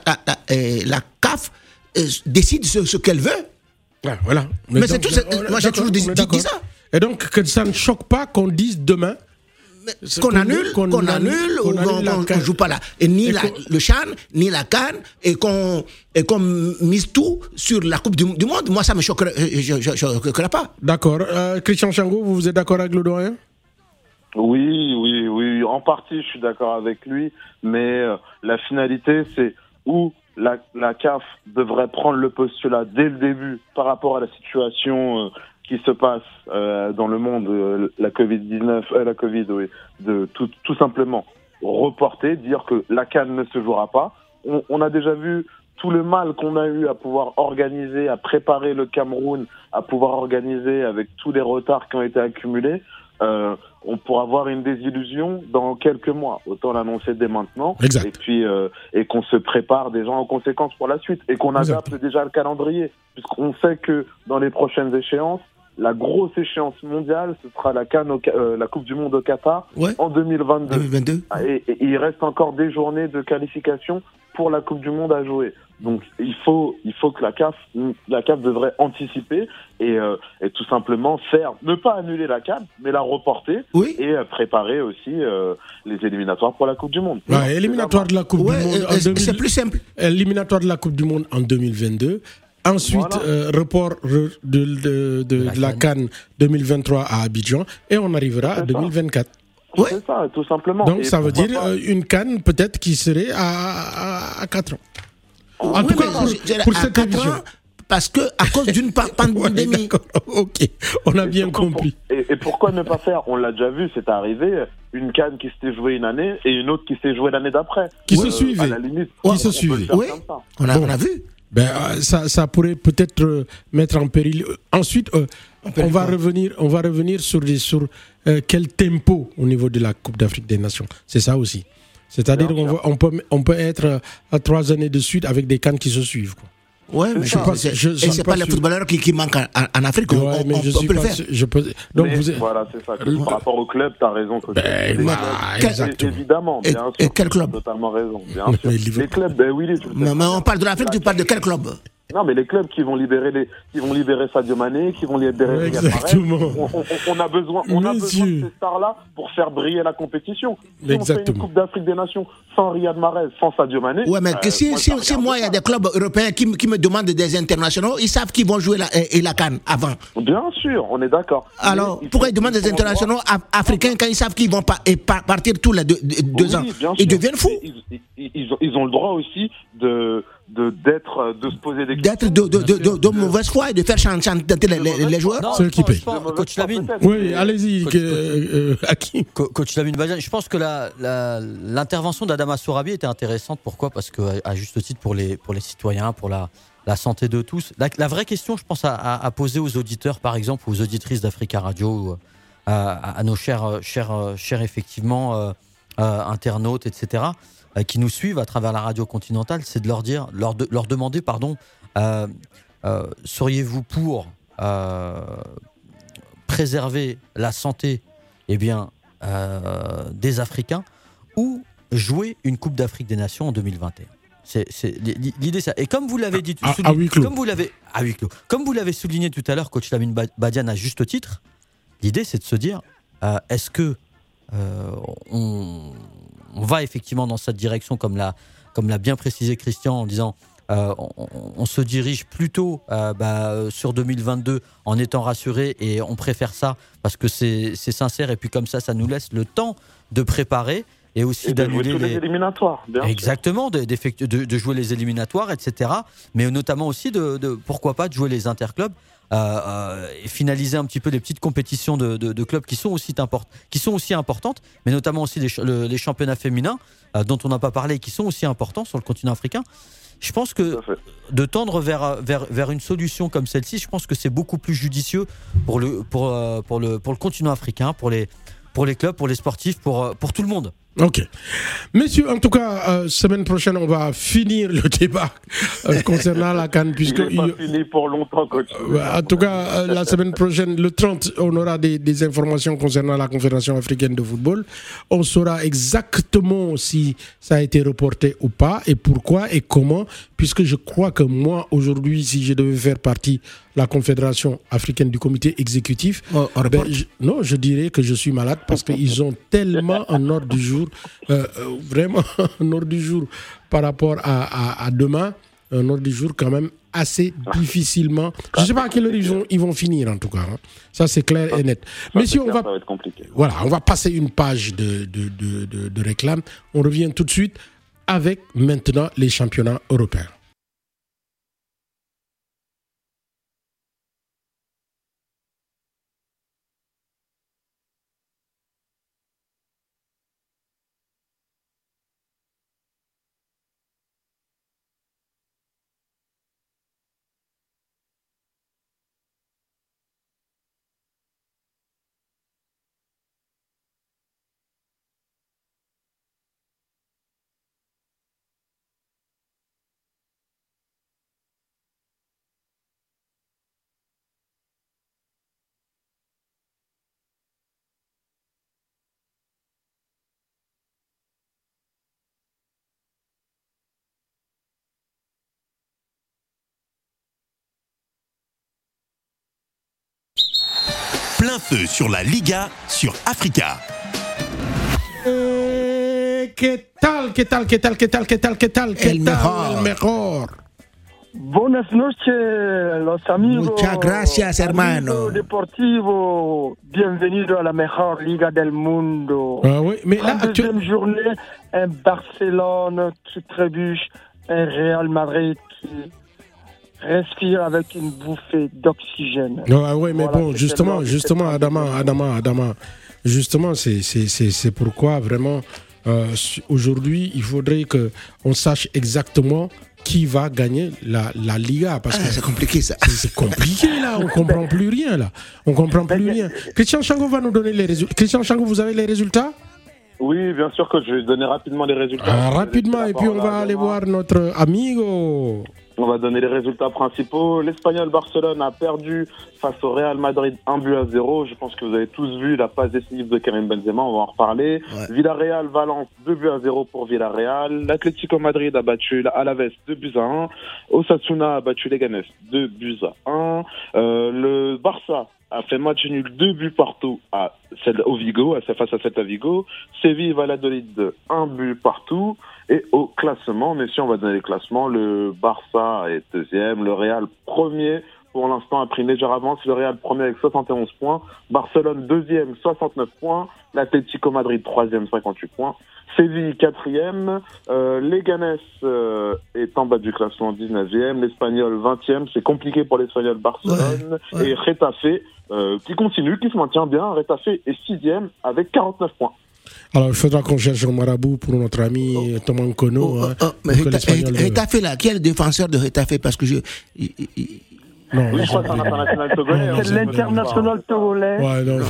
la CAF décide ce qu'elle veut. Voilà. Mais c'est tout. Moi, j'ai toujours dit ça. Et donc, que ça ne choque pas qu'on dise demain, qu'on annule ou qu'on joue pas là. Et ni le CHAN, ni la CAN, et qu'on mise tout sur la Coupe du Monde. Moi, ça me choquerait pas. D'accord. Christian Chango, vous êtes d'accord avec le doyen? Oui. En partie, je suis d'accord avec lui. Mais la finalité, c'est où la CAF devrait prendre le postulat dès le début par rapport à la situation qui se passe dans le monde, la Covid, de tout simplement reporter, dire que la CAN ne se jouera pas. On a déjà vu tout le mal qu'on a eu à pouvoir organiser, à préparer le Cameroun, à pouvoir organiser avec tous les retards qui ont été accumulés. On pourra avoir une désillusion dans quelques mois. Autant l'annoncer dès maintenant. Exact. Et puis et qu'on se prépare déjà en conséquence pour la suite et qu'on adapte déjà le calendrier, puisqu'on sait que dans les prochaines échéances, la grosse échéance mondiale, ce sera la Coupe du Monde au Qatar en 2022. Et il reste encore des journées de qualification pour la Coupe du Monde à jouer. Donc il faut que la CAF devrait anticiper et tout simplement ne pas annuler la CAN, mais la reporter et préparer aussi les éliminatoires pour la Coupe du Monde. Éliminatoire de la Coupe du Monde c'est plus simple. Éliminatoire de la Coupe du Monde en 2022. Ensuite, report de la CAN 2023 à Abidjan et on arrivera à 2024. C'est ça, tout simplement. Donc ça veut dire une CAN peut-être qui serait à 4 ans. En tout cas, pour cette émission. Parce que à cause d'une pandémie. Ok, on a bien compris. Et pourquoi ne pas faire? On l'a déjà vu, c'est arrivé. Une CAN qui s'était jouée une année et une autre qui s'est jouée l'année d'après. Qui se suivait. À la limite, qui se suivait. Oui, on a vu. Ça pourrait peut-être mettre en péril. Ensuite, on va revenir sur quel tempo au niveau de la Coupe d'Afrique des Nations. C'est ça aussi. C'est-à-dire qu'on peut être à 3 années de suite avec des CAN qui se suivent. Oui, mais c'est pas les footballeurs qui manquent en Afrique. On peut le faire. Voilà, c'est ça. Par rapport au club, tu as raison. Évidemment, bien sûr. Et quel club? Tu as totalement raison. Bien sûr. Les clubs, mais on parle de l'Afrique, tu parles de quel club? Non, mais les clubs qui vont libérer Sadio Mané, qui vont libérer Riyad Mahrez, on a besoin de ces stars-là pour faire briller la compétition. Si on fait une Coupe d'Afrique des Nations sans Riyad Mahrez, sans Sadio Mané... Ouais, mais si moi, il y a des clubs européens qui me demandent des internationaux, ils savent qu'ils vont jouer la CAN avant. Bien sûr, on est d'accord. Alors, pourquoi ils demandent des internationaux africains quand ils savent qu'ils vont partir tous les 2 ans? Ils deviennent fous. Ils ont le droit aussi de se poser des questions. D'être de mauvaise foi et de faire chanter les joueurs. C'est eux qui payent. Coach Lamine. Oui, allez-y. Coach Lamine Badiane, je pense que l'intervention d'Adama Sourabi était intéressante. Pourquoi? Parce que, à juste titre, pour les citoyens, pour la santé de tous. La vraie question, je pense, à poser aux auditeurs, par exemple, aux auditrices d'Africa Radio, à nos chers effectivement, internautes, etc., qui nous suivent à travers la radio continentale, c'est de leur demander, seriez-vous pour préserver la santé des Africains ou jouer une Coupe d'Afrique des Nations en 2021? L'idée, ça. Et comme vous l'avez dit, comme vous l'avez souligné tout à l'heure, coach Lamine Badiane, à juste titre, l'idée, c'est de se dire, est-ce que on va effectivement dans cette direction, comme l'a bien précisé Christian, en disant on se dirige plutôt sur 2022 en étant rassuré, et on préfère ça parce que c'est sincère, et puis comme ça nous laisse le temps de préparer et aussi d'annuler les éliminatoires. Exactement, de jouer les éliminatoires, etc. Mais notamment aussi pourquoi pas de jouer les interclubs. Et finaliser un petit peu les petites compétitions de clubs qui sont aussi importantes, mais notamment aussi les championnats féminins dont on n'a pas parlé, qui sont aussi importants sur le continent africain. Je pense que de tendre vers une solution comme celle-ci, je pense que c'est beaucoup plus judicieux pour le continent africain, pour les clubs, pour les sportifs, pour tout le monde. Ok. Messieurs, en tout cas, semaine prochaine, on va finir le débat concernant la CAN. Il n'est pas fini pour longtemps, coach. En tout cas, la semaine prochaine, le 30, on aura des informations concernant la Confédération africaine de football. On saura exactement si ça a été reporté ou pas, et pourquoi et comment, puisque je crois que moi, aujourd'hui, si je devais faire partie de la Confédération africaine du comité exécutif, je dirais que je suis malade parce qu'ils ont tellement un ordre du jour, vraiment un ordre du jour par rapport à demain, un ordre du jour quand même assez difficilement. Je ne sais pas à quelle heure ils vont finir en tout cas. Ça c'est clair et net. Messieurs, ça va être compliqué. Voilà, on va passer une page de réclame. On revient tout de suite avec maintenant les championnats européens. Plein feu sur la Liga sur Africa. ¿Qué tal? El mejor. Buenas noches, los amigos. Muchas gracias, hermano. Deportivo, bienvenido a la mejor liga del mundo. Ah oui, mais là, deuxième journée, un Barcelone qui trébuche, un Real Madrid qui respire avec une bouffée d'oxygène. Ah oui, mais voilà, bon, justement, Adama, justement, c'est pourquoi vraiment aujourd'hui, il faudrait qu'on sache exactement qui va gagner la Liga. Parce que c'est compliqué ça. C'est compliqué là, on ne comprend plus rien là. On comprend plus rien. Christian Chango va nous donner les résultats. Christian Chango, vous avez les résultats? Oui, bien sûr que je vais donner rapidement les résultats. Rapidement, et puis on va aller voir notre amigo. On va donner les résultats principaux. L'Espagnol Barcelone a perdu face au Real Madrid 1-0. Je pense que vous avez tous vu la passe décisive de Karim Benzema, on va en reparler. Ouais. Villarreal Valence 2-0 pour Villarreal. L'Atlético Madrid a battu Alaves 2-1. Osasuna a battu Leganés 2-1. Le Barça a fait match nul 2-2 au Vigo, face à Celta Vigo. Séville Valladolid 1-2. Et au classement, messieurs, on va donner les classements. Le Barça est deuxième, le Real premier. Pour l'instant, a pris une légère avance. Le Real premier avec 71 points. Barcelone deuxième, 69 points. L'Atlético Madrid troisième, 58 points. Séville quatrième. Leganés est en bas du classement 19e. L'Espagnol 20e. C'est compliqué pour l'Espagnol Barcelone. Ouais. Et Retafe qui continue, qui se maintient bien. Retafe est 6e avec 49 points. Alors, il faudra qu'on cherche un marabout pour notre ami Thomas Nkono. Mais Retafe, là, qui est le défenseur de Retafe? Parce que Non, oui, je crois que c'est l'international togolais. C'est l'international togolais. Ouais, non,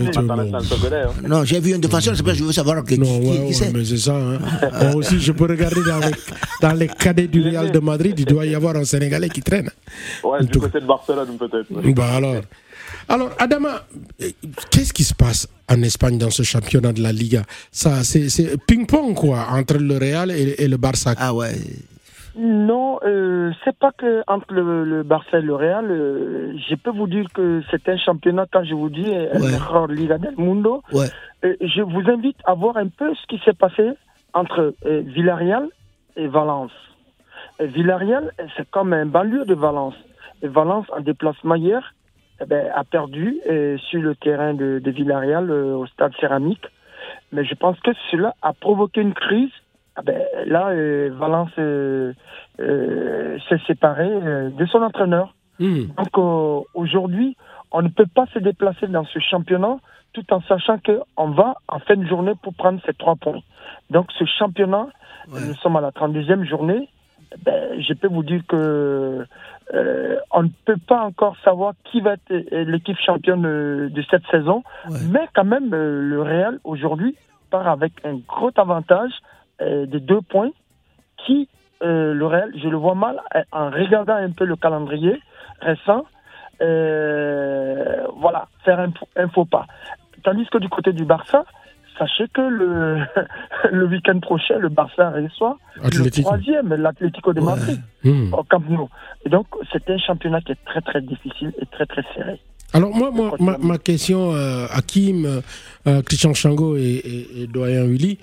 non, j'ai vu un défenseur, c'est pas je veux savoir qui c'est. Mais c'est ça. Hein. Moi aussi, je peux regarder dans les cadets du Real de Madrid, il doit y avoir un Sénégalais qui traîne. Ouais, du côté de Barcelone, peut-être. Bah alors, Adama, qu'est-ce qui se passe en Espagne dans ce championnat de la Liga? Ça, c'est ping-pong, quoi, entre le Real et le Barça. Ah ouais. Non, c'est pas que entre le Barça et le Real. Je peux vous dire que c'est un championnat, quand je vous dis, la mejor Liga del Mundo. Ouais. Je vous invite à voir un peu ce qui s'est passé entre Villarreal et Valence. Villarreal, c'est comme un banlieue de Valence. Et Valence, en déplacement hier, a perdu sur le terrain de Villarreal au stade Céramique. Mais je pense que cela a provoqué une crise. Là, Valence s'est séparé de son entraîneur. Donc aujourd'hui, on ne peut pas se déplacer dans ce championnat tout en sachant qu'on va en fin de journée pour prendre ces 3 points. Donc ce championnat, nous sommes à la 32e journée. Je peux vous dire que on ne peut pas encore savoir qui va être l'équipe championne de cette saison. Ouais. Mais quand même, le Real aujourd'hui part avec un gros avantage de 2 points qui, le Real, je le vois mal, en regardant un peu le calendrier récent, faire un faux pas. Tandis que du côté du Barça, sachez que le week-end prochain, le Barça reçoit Atlético. Le 3e, l'Atlético de Madrid, au Camp Nou. Et donc, c'est un championnat qui est très, très difficile et très, très serré. Alors, ma question, Hakim, Christian Chango et Doyen Willy,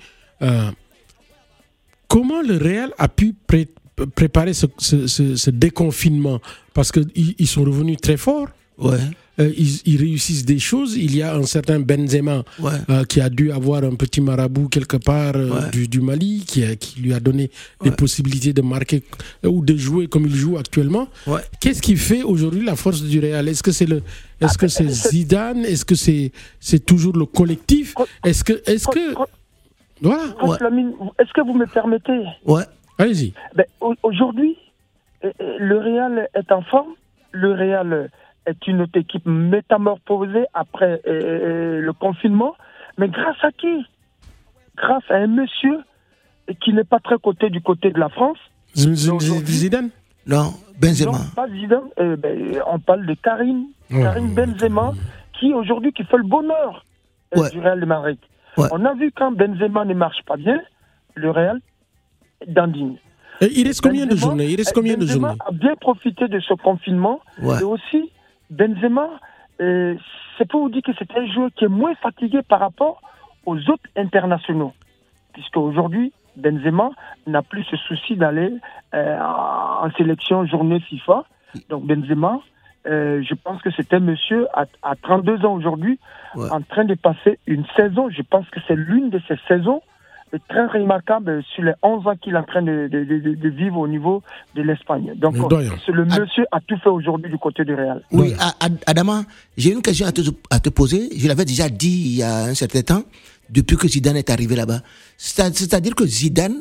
comment le Real a pu préparer ce déconfinement? Parce qu'ils sont revenus très forts. Ouais. Ils réussissent des choses. Il y a un certain Benzema qui a dû avoir un petit marabout quelque part du Mali qui lui a donné les possibilités de marquer ou de jouer comme il joue actuellement. Qu'est-ce qui fait aujourd'hui la force du Real? Est-ce que c'est Zidane? Est-ce que c'est toujours le collectif? Est-ce que voilà. Est-ce que vous me permettez? Allez-y. Aujourd'hui, le Real est en forme. Le Real est une autre équipe métamorphosée après le confinement. Mais grâce à qui? Grâce à un monsieur qui n'est pas très coté du côté de la France. Zidane? Non, Benzema. Non, pas Zidane. On parle de Karim Benzema, qui aujourd'hui qui fait le bonheur du Real de Madrid. On a vu quand Benzema ne marche pas bien, le Real dandine. Il reste combien de journées? Benzema a bien profité de ce confinement. Et aussi, Benzema, c'est pour vous dire que c'est un joueur qui est moins fatigué par rapport aux autres internationaux. Puisque aujourd'hui, Benzema n'a plus ce souci d'aller en sélection journée FIFA. Donc Benzema, je pense que c'est un monsieur à 32 ans aujourd'hui, en train de passer une saison. Je pense que c'est l'une de ces saisons très remarquable sur les 11 ans qu'il est en train de vivre au niveau de l'Espagne. Donc, le monsieur a tout fait aujourd'hui du côté du Real. Oui, Adama, j'ai une question à te poser. Je l'avais déjà dit il y a un certain temps, depuis que Zidane est arrivé là-bas. C'est-à-dire que Zidane,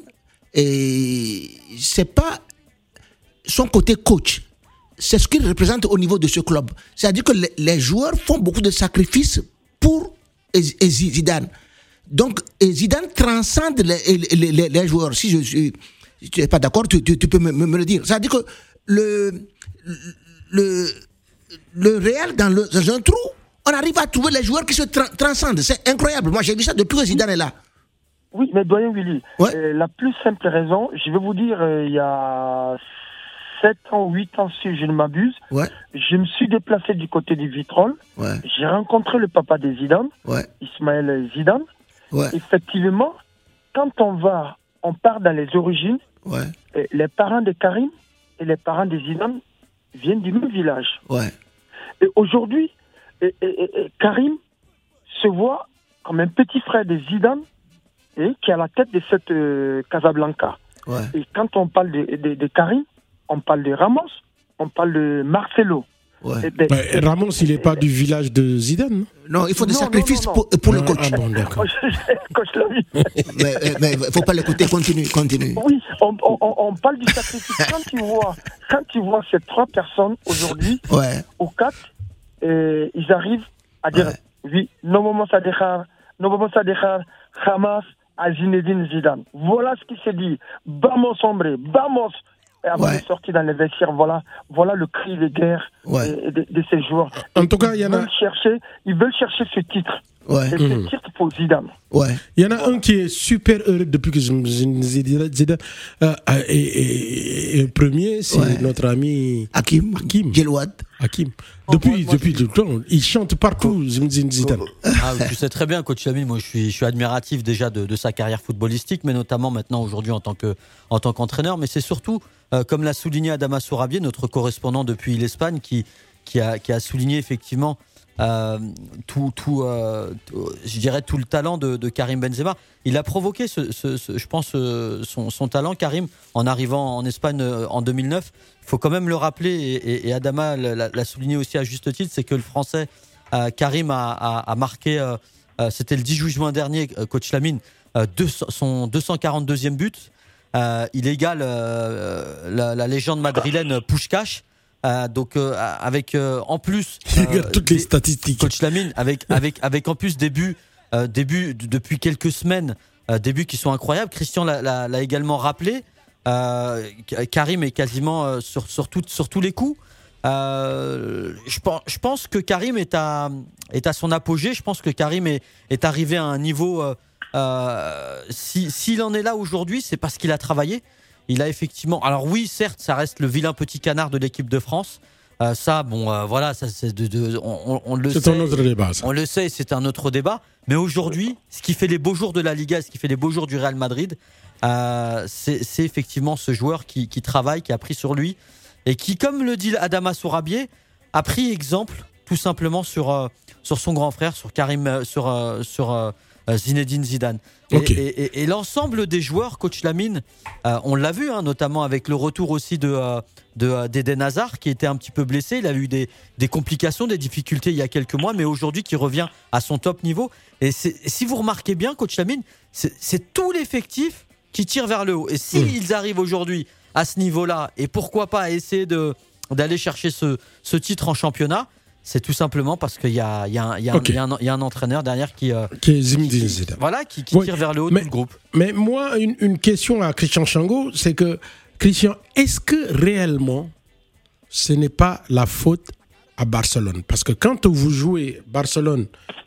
c'est pas son côté coach. C'est ce qu'il représente au niveau de ce club. C'est-à-dire que les joueurs font beaucoup de sacrifices pour Zidane. Donc, Zidane transcende les joueurs. Si tu n'es pas d'accord, tu peux me le dire. C'est-à-dire que le Real, dans un trou, on arrive à trouver les joueurs qui se transcendent. C'est incroyable. Moi, j'ai vu ça depuis que Zidane est là. Oui, mais doyen Willy, la plus simple raison, je vais vous dire, il y a 7 ans, 8 ans, si je ne m'abuse, je me suis déplacé du côté du Vitrolles. J'ai rencontré le papa de Zidane, Ismaël Zidane. Effectivement, quand on part dans les origines, les parents de Karim et les parents de Zidane viennent du même village. Et aujourd'hui, Karim se voit comme un petit frère de Zidane qui est à la tête de cette Casablanca. Et quand on parle de Karim, on parle de Ramos, on parle de Marcelo. Ramos, il n'est pas du village de Zidane. Non, il faut des sacrifices pour le coach. Ah bon, d'accord. Mais il ne faut pas l'écouter, continue. Oui, on parle du sacrifice. Quand tu vois ces 3 personnes aujourd'hui, ou 4, ils arrivent à dire oui, Nobomo Sadekar, Hamas, à Zinedine Zidane. Voilà ce qui s'est dit. Vamos, hombre, vamos. Et avant de sortir dans les vestiaires, voilà le cri de guerre de ces joueurs. En tout cas, ils veulent chercher ce titre. Et ce titre pour Zidane. Il y en a un qui est super heureux depuis que Zidane est premier, c'est notre ami Hakim Djelouad. Hakim. Depuis tout le temps, il chante partout Zidane. Tu sais très bien, coach Lamine, moi je suis admiratif déjà de sa carrière footballistique, mais notamment maintenant aujourd'hui en tant qu'entraîneur. Mais c'est surtout, comme l'a souligné Adama Sourabier, notre correspondant depuis l'Espagne, qui a souligné effectivement je dirais tout le talent de Karim Benzema. Il a provoqué je pense son talent, Karim, en arrivant en Espagne en 2009. Il faut quand même le rappeler, et Adama l'a souligné aussi à juste titre, c'est que le Français Karim a marqué, c'était le 18 juin dernier, coach Lamine, son 242e but. Il égale la légende madrilène Puskás. Avec en plus toutes les statistiques, coach Lamine, avec en plus des buts depuis quelques semaines, débuts qui sont incroyables. Christian l'a également rappelé. Karim est quasiment sur tous les coups. Je pense que Karim est à son apogée. Je pense que Karim est arrivé à un niveau. S'il en est là aujourd'hui, c'est parce qu'il a travaillé. Il a effectivement. Alors oui, certes, ça reste le vilain petit canard de l'équipe de France. Voilà, ça c'est on le sait. C'est un autre débat. Ça. On le sait, c'est un autre débat. Mais aujourd'hui, ce qui fait les beaux jours de la Liga, ce qui fait les beaux jours du Real Madrid, c'est effectivement ce joueur qui travaille, qui a pris sur lui et qui, comme le dit Adama Sourabié, a pris exemple tout simplement sur son grand frère, sur Karim, sur Zinedine Zidane. Okay. Et l'ensemble des joueurs, coach Lamine, on l'a vu, notamment avec le retour aussi d'Eden Hazard, qui était un petit peu blessé. Il a eu des complications, des difficultés il y a quelques mois, mais aujourd'hui qui revient à son top niveau. Et si vous remarquez bien, coach Lamine, c'est tout l'effectif qui tire vers le haut. Et s'ils arrivent aujourd'hui à ce niveau-là, et pourquoi pas essayer d'aller chercher ce titre en championnat, c'est tout simplement parce qu'il y a un entraîneur derrière qui est Zinedine Zidane. Voilà, qui tire vers le haut tout le groupe. Mais moi, une question à Christian Chango, c'est que, Christian, est-ce que réellement, ce n'est pas la faute à Barcelone? Parce que quand vous jouez Barcelone,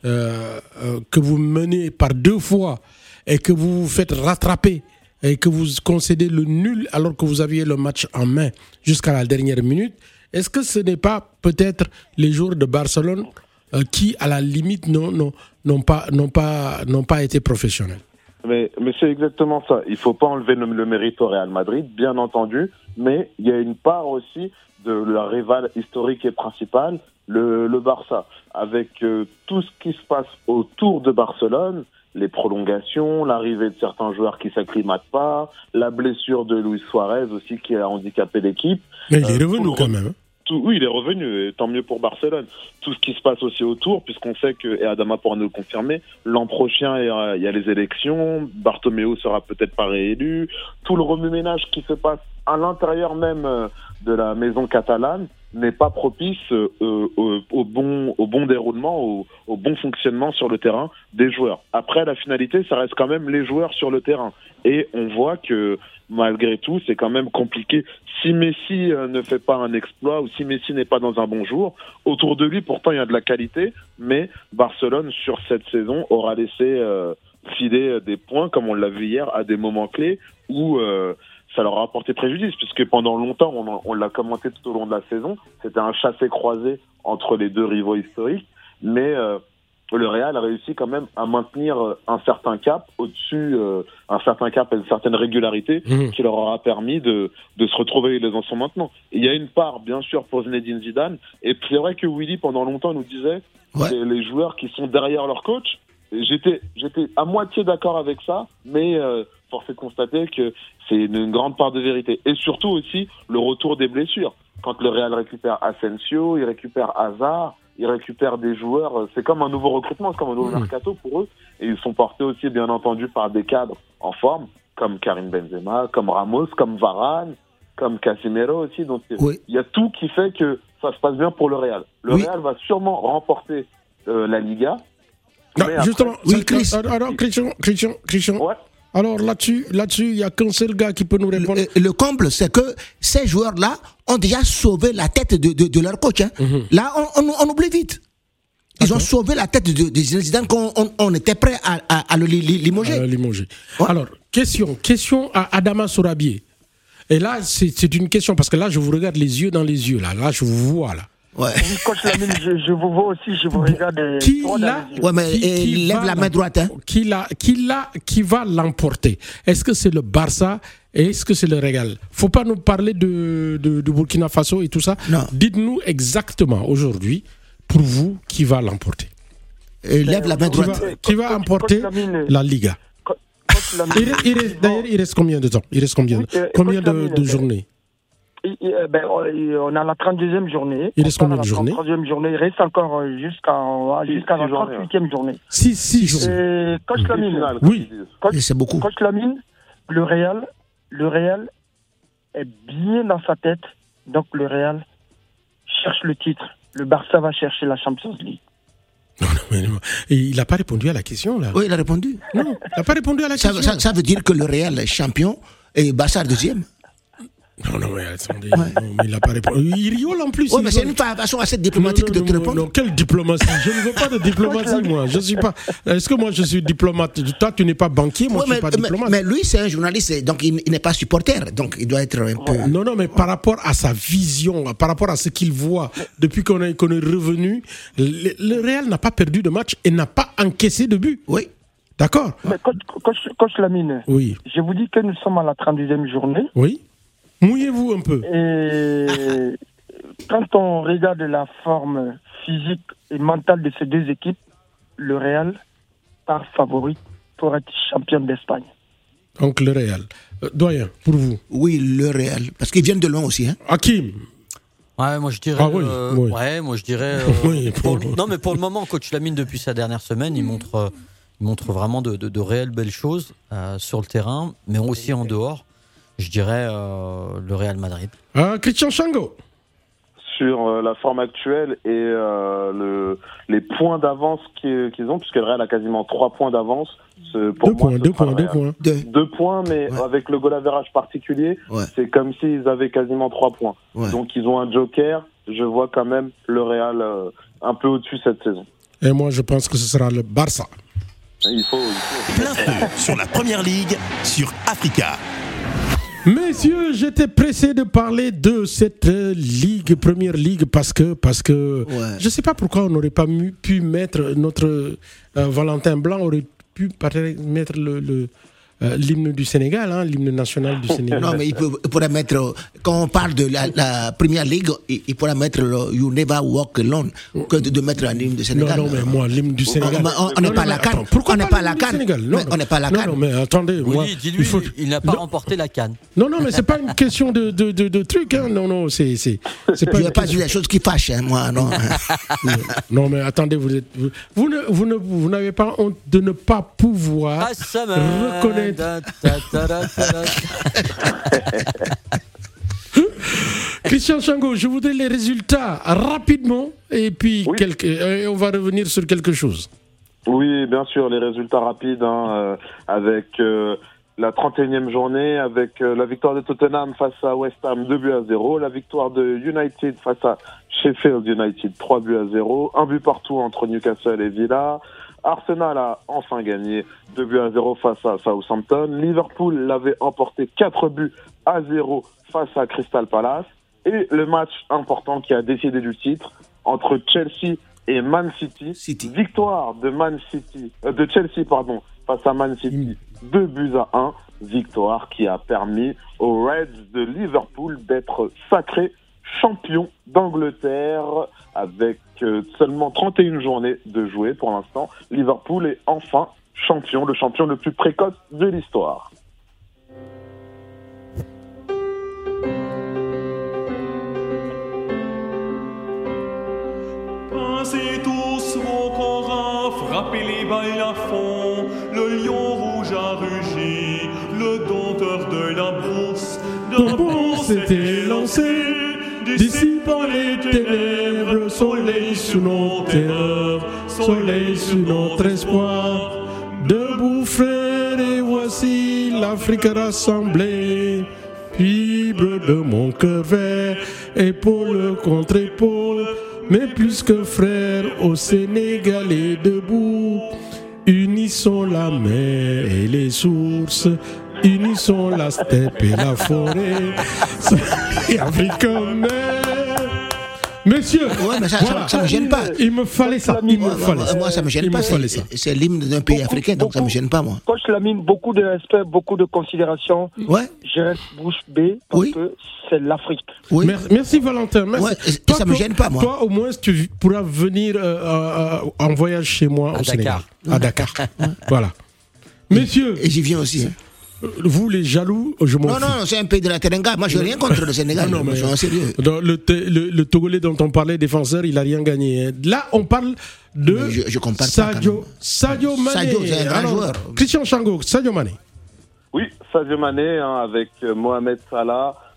que vous menez par 2 fois et que vous vous faites rattraper et que vous concédez le nul alors que vous aviez le match en main jusqu'à la dernière minute, est-ce que ce n'est pas peut-être les joueurs de Barcelone qui, à la limite, n'ont pas été professionnels? Mais c'est exactement ça. Il ne faut pas enlever le mérite au Real Madrid, bien entendu, mais il y a une part aussi de la rivale historique et principale, le Barça, avec tout ce qui se passe autour de Barcelone, les prolongations, l'arrivée de certains joueurs qui s'acclimatent pas, la blessure de Luis Suarez aussi qui a handicapé l'équipe. Mais il est revenu quand même. Oui, il est revenu, et tant mieux pour Barcelone. Tout ce qui se passe aussi autour, puisqu'on sait que, et Adama pourra nous le confirmer, l'an prochain, il y a les élections, Bartomeu sera peut-être pas réélu, tout le remue-ménage qui se passe à l'intérieur même de la maison catalane n'est pas propice au bon déroulement, au bon fonctionnement sur le terrain des joueurs. Après, la finalité, ça reste quand même les joueurs sur le terrain. Et on voit que malgré tout, c'est quand même compliqué. Si Messi ne fait pas un exploit ou si Messi n'est pas dans un bon jour, autour de lui, pourtant, il y a de la qualité, mais Barcelone, sur cette saison, aura laissé filer des points, comme on l'a vu hier, à des moments clés où ça leur a apporté préjudice, puisque pendant longtemps, on l'a commenté tout au long de la saison, c'était un chassé-croisé entre les deux rivaux historiques, mais le Real a réussi quand même à maintenir un certain cap au-dessus, un certain cap et une certaine régularité qui leur aura permis de se retrouver où ils en sont maintenant. Et il y a une part, bien sûr, pour Zinedine Zidane, et c'est vrai que Willy, pendant longtemps, nous disait les joueurs qui sont derrière leur coach. J'étais à moitié d'accord avec ça, mais force est de constater que c'est une grande part de vérité. Et surtout aussi, le retour des blessures. Quand le Real récupère Asensio, il récupère Hazard, il récupère des joueurs, c'est comme un nouveau recrutement, c'est comme un nouveau mercato pour eux. Et ils sont portés aussi, bien entendu, par des cadres en forme, comme Karim Benzema, comme Ramos, comme Varane, comme Casemiro aussi. Donc il y a tout qui fait que ça se passe bien pour le Real. Le Real va sûrement remporter la Liga. Non, justement, alors Christian. Ouais. Alors là-dessus, il n'y a qu'un seul gars qui peut nous répondre. Le comble, c'est que ces joueurs-là ont déjà sauvé la tête de leur coach. Hein. Là, on oublie vite. Ils ont sauvé la tête de Zidane quand on était prêt à le limoger. Ouais. Alors, question à Adama Sourabié. Et là, c'est une question, parce que là, je vous regarde les yeux dans les yeux. Là je vous vois, là. Ouais. Coach Lamine, je vous vois aussi, je vous regarde. Lève la main droite. Hein. Qui va l'emporter? Est-ce que c'est le Barça et est-ce que c'est le Real? Faut pas nous parler de Burkina Faso et tout ça. Non. Dites-nous exactement aujourd'hui, pour vous, qui va l'emporter? Lève la main droite. Qui va emporter la Liga? D'ailleurs, il reste combien de temps? Il reste combien de journées? On a la 32e journée. Il reste combien de journées? La 33e journée. Il reste encore jusqu'à la 38e journée. 6 jours. Coach Lamine. Oui. C'est beaucoup. Coach Lamine, le Real est bien dans sa tête. Donc le Real cherche le titre. Le Barça va chercher la Champions League. Non. Il n'a pas répondu à la question, là. Oui, il a répondu. Non, il n'a pas répondu à la question. Ça veut dire que le Real est champion et Barça deuxième. Non, mais attendez, non, mais il n'a pas répondu. Il rigole en plus. Oui, mais c'est une façon assez diplomatique de te répondre. Non, quelle diplomatie? Je ne veux pas de diplomatie, moi. Je suis pas. Est-ce que moi je suis diplomate? Toi, tu n'es pas banquier, moi je ne suis pas diplomate. Mais lui, c'est un journaliste, donc il n'est pas supporter, donc il doit être un peu. Non, mais par rapport à sa vision, par rapport à ce qu'il voit depuis qu'on est revenu, le Real n'a pas perdu de match et n'a pas encaissé de but. Oui. D'accord. Mais coach Lamine, oui. Je vous dis que nous sommes à la 32e journée. Oui. Mouillez-vous un peu. Et quand on regarde la forme physique et mentale de ces deux équipes, le Real part favori pour être champion d'Espagne. Donc le Real. Doyen, pour vous? Oui, le Real. Parce qu'ils viennent de loin aussi. Hein. Hakim? Ouais, moi je dirais. Oui. Ouais, moi je dirais. Oui, non, mais pour le moment, coach Lamine, depuis sa dernière semaine, il montre vraiment de réelles belles choses sur le terrain, mais aussi en dehors. Je dirais le Real Madrid. Christian Chango. Sur la forme actuelle et les points d'avance qu'ils ont, puisque le Real a quasiment 3 points d'avance. Pour moi, 2 points, mais avec le goal average particulier, c'est comme s'ils avaient quasiment 3 points. Ouais. Donc ils ont un joker. Je vois quand même le Real un peu au-dessus cette saison. Et moi, je pense que ce sera le Barça. Il faut. Plein feu sur la Première Ligue sur Africa. Messieurs, j'étais pressé de parler de cette Première Ligue parce que je ne sais pas pourquoi on n'aurait pas pu mettre notre Valentin Blanc aurait pu mettre l'hymne du Sénégal, l'hymne national du Sénégal. Non, mais il pourrait mettre, quand on parle de la Première Ligue, il pourrait mettre le You Never Walk Alone que de mettre un hymne du Sénégal. Non, mais moi, l'hymne du Sénégal. On n'est pas à la CAN. Pourquoi on n'est pas à la CAN? On n'est pas à la CAN. Non, mais attendez. Oui, moi, dis-lui, il n'a pas remporté la CAN. Non, mais c'est pas une question de truc. Non, c'est pas. Je ne vais pas dire des choses qui fâchent, moi, non. Non, mais attendez, vous n'avez pas honte de ne pas pouvoir reconnaître. Christian Chango, je voudrais les résultats rapidement et puis on va revenir sur quelque chose. Oui, bien sûr, les résultats rapides avec la 31e journée, avec la victoire de Tottenham face à West Ham 2-0, la victoire de United face à Sheffield United 3-0, un but partout entre Newcastle et Villa. Arsenal a enfin gagné 2-0 face à Southampton. Liverpool l'avait emporté 4-0 face à Crystal Palace. Et le match important qui a décidé du titre entre Chelsea et Man City. Victoire de Chelsea face à Man City 2-1. Victoire qui a permis aux Reds de Liverpool d'être sacrés champion d'Angleterre avec seulement 31 journées de jouer pour l'instant. Liverpool est enfin le champion le plus précoce de l'histoire. Passez tous vos corps, frappez les balles à fond, le lion rouge a rugi, le dompteur de la brousse s'était lancé. Dissipant les ténèbres, soleil sous nos terreurs, soleil sous notre espoir. Debout frères, et voici l'Afrique rassemblée. Fibre de mon cœur vert, épaule contre épaule, mais plus que frères, au Sénégalais debout. Unissons la mer et les sources, unissons la steppe et la forêt. Africain, Monsieur, mais ça ne me gêne pas. Il me fallait ça. Moi, ça ne me gêne pas. C'est l'hymne d'un pays africain, donc ça ne me gêne pas, moi. Coach Lamine, beaucoup de respect, beaucoup de considération. Ouais. Je reste bouche bée parce que c'est l'Afrique. Oui. Merci Valentin. Merci. Ouais, ça ne me gêne pas, moi. Toi, au moins, tu pourras venir en voyage chez moi au Sénégal. À Dakar. Voilà. Messieurs. Et j'y viens aussi. Vous, les jaloux, je m'en fous. Non, c'est un pays de la Teranga. Moi, je n'ai rien contre le Sénégal. Non, mais je suis sérieux. Le Togolais dont on parlait, défenseur, il n'a rien gagné. Là, on parle de je compare Sadio Mané. Sadio, c'est un grand joueur. Christian Chango, Sadio Mané. Oui, Sadio Mané, avec Mohamed Salah,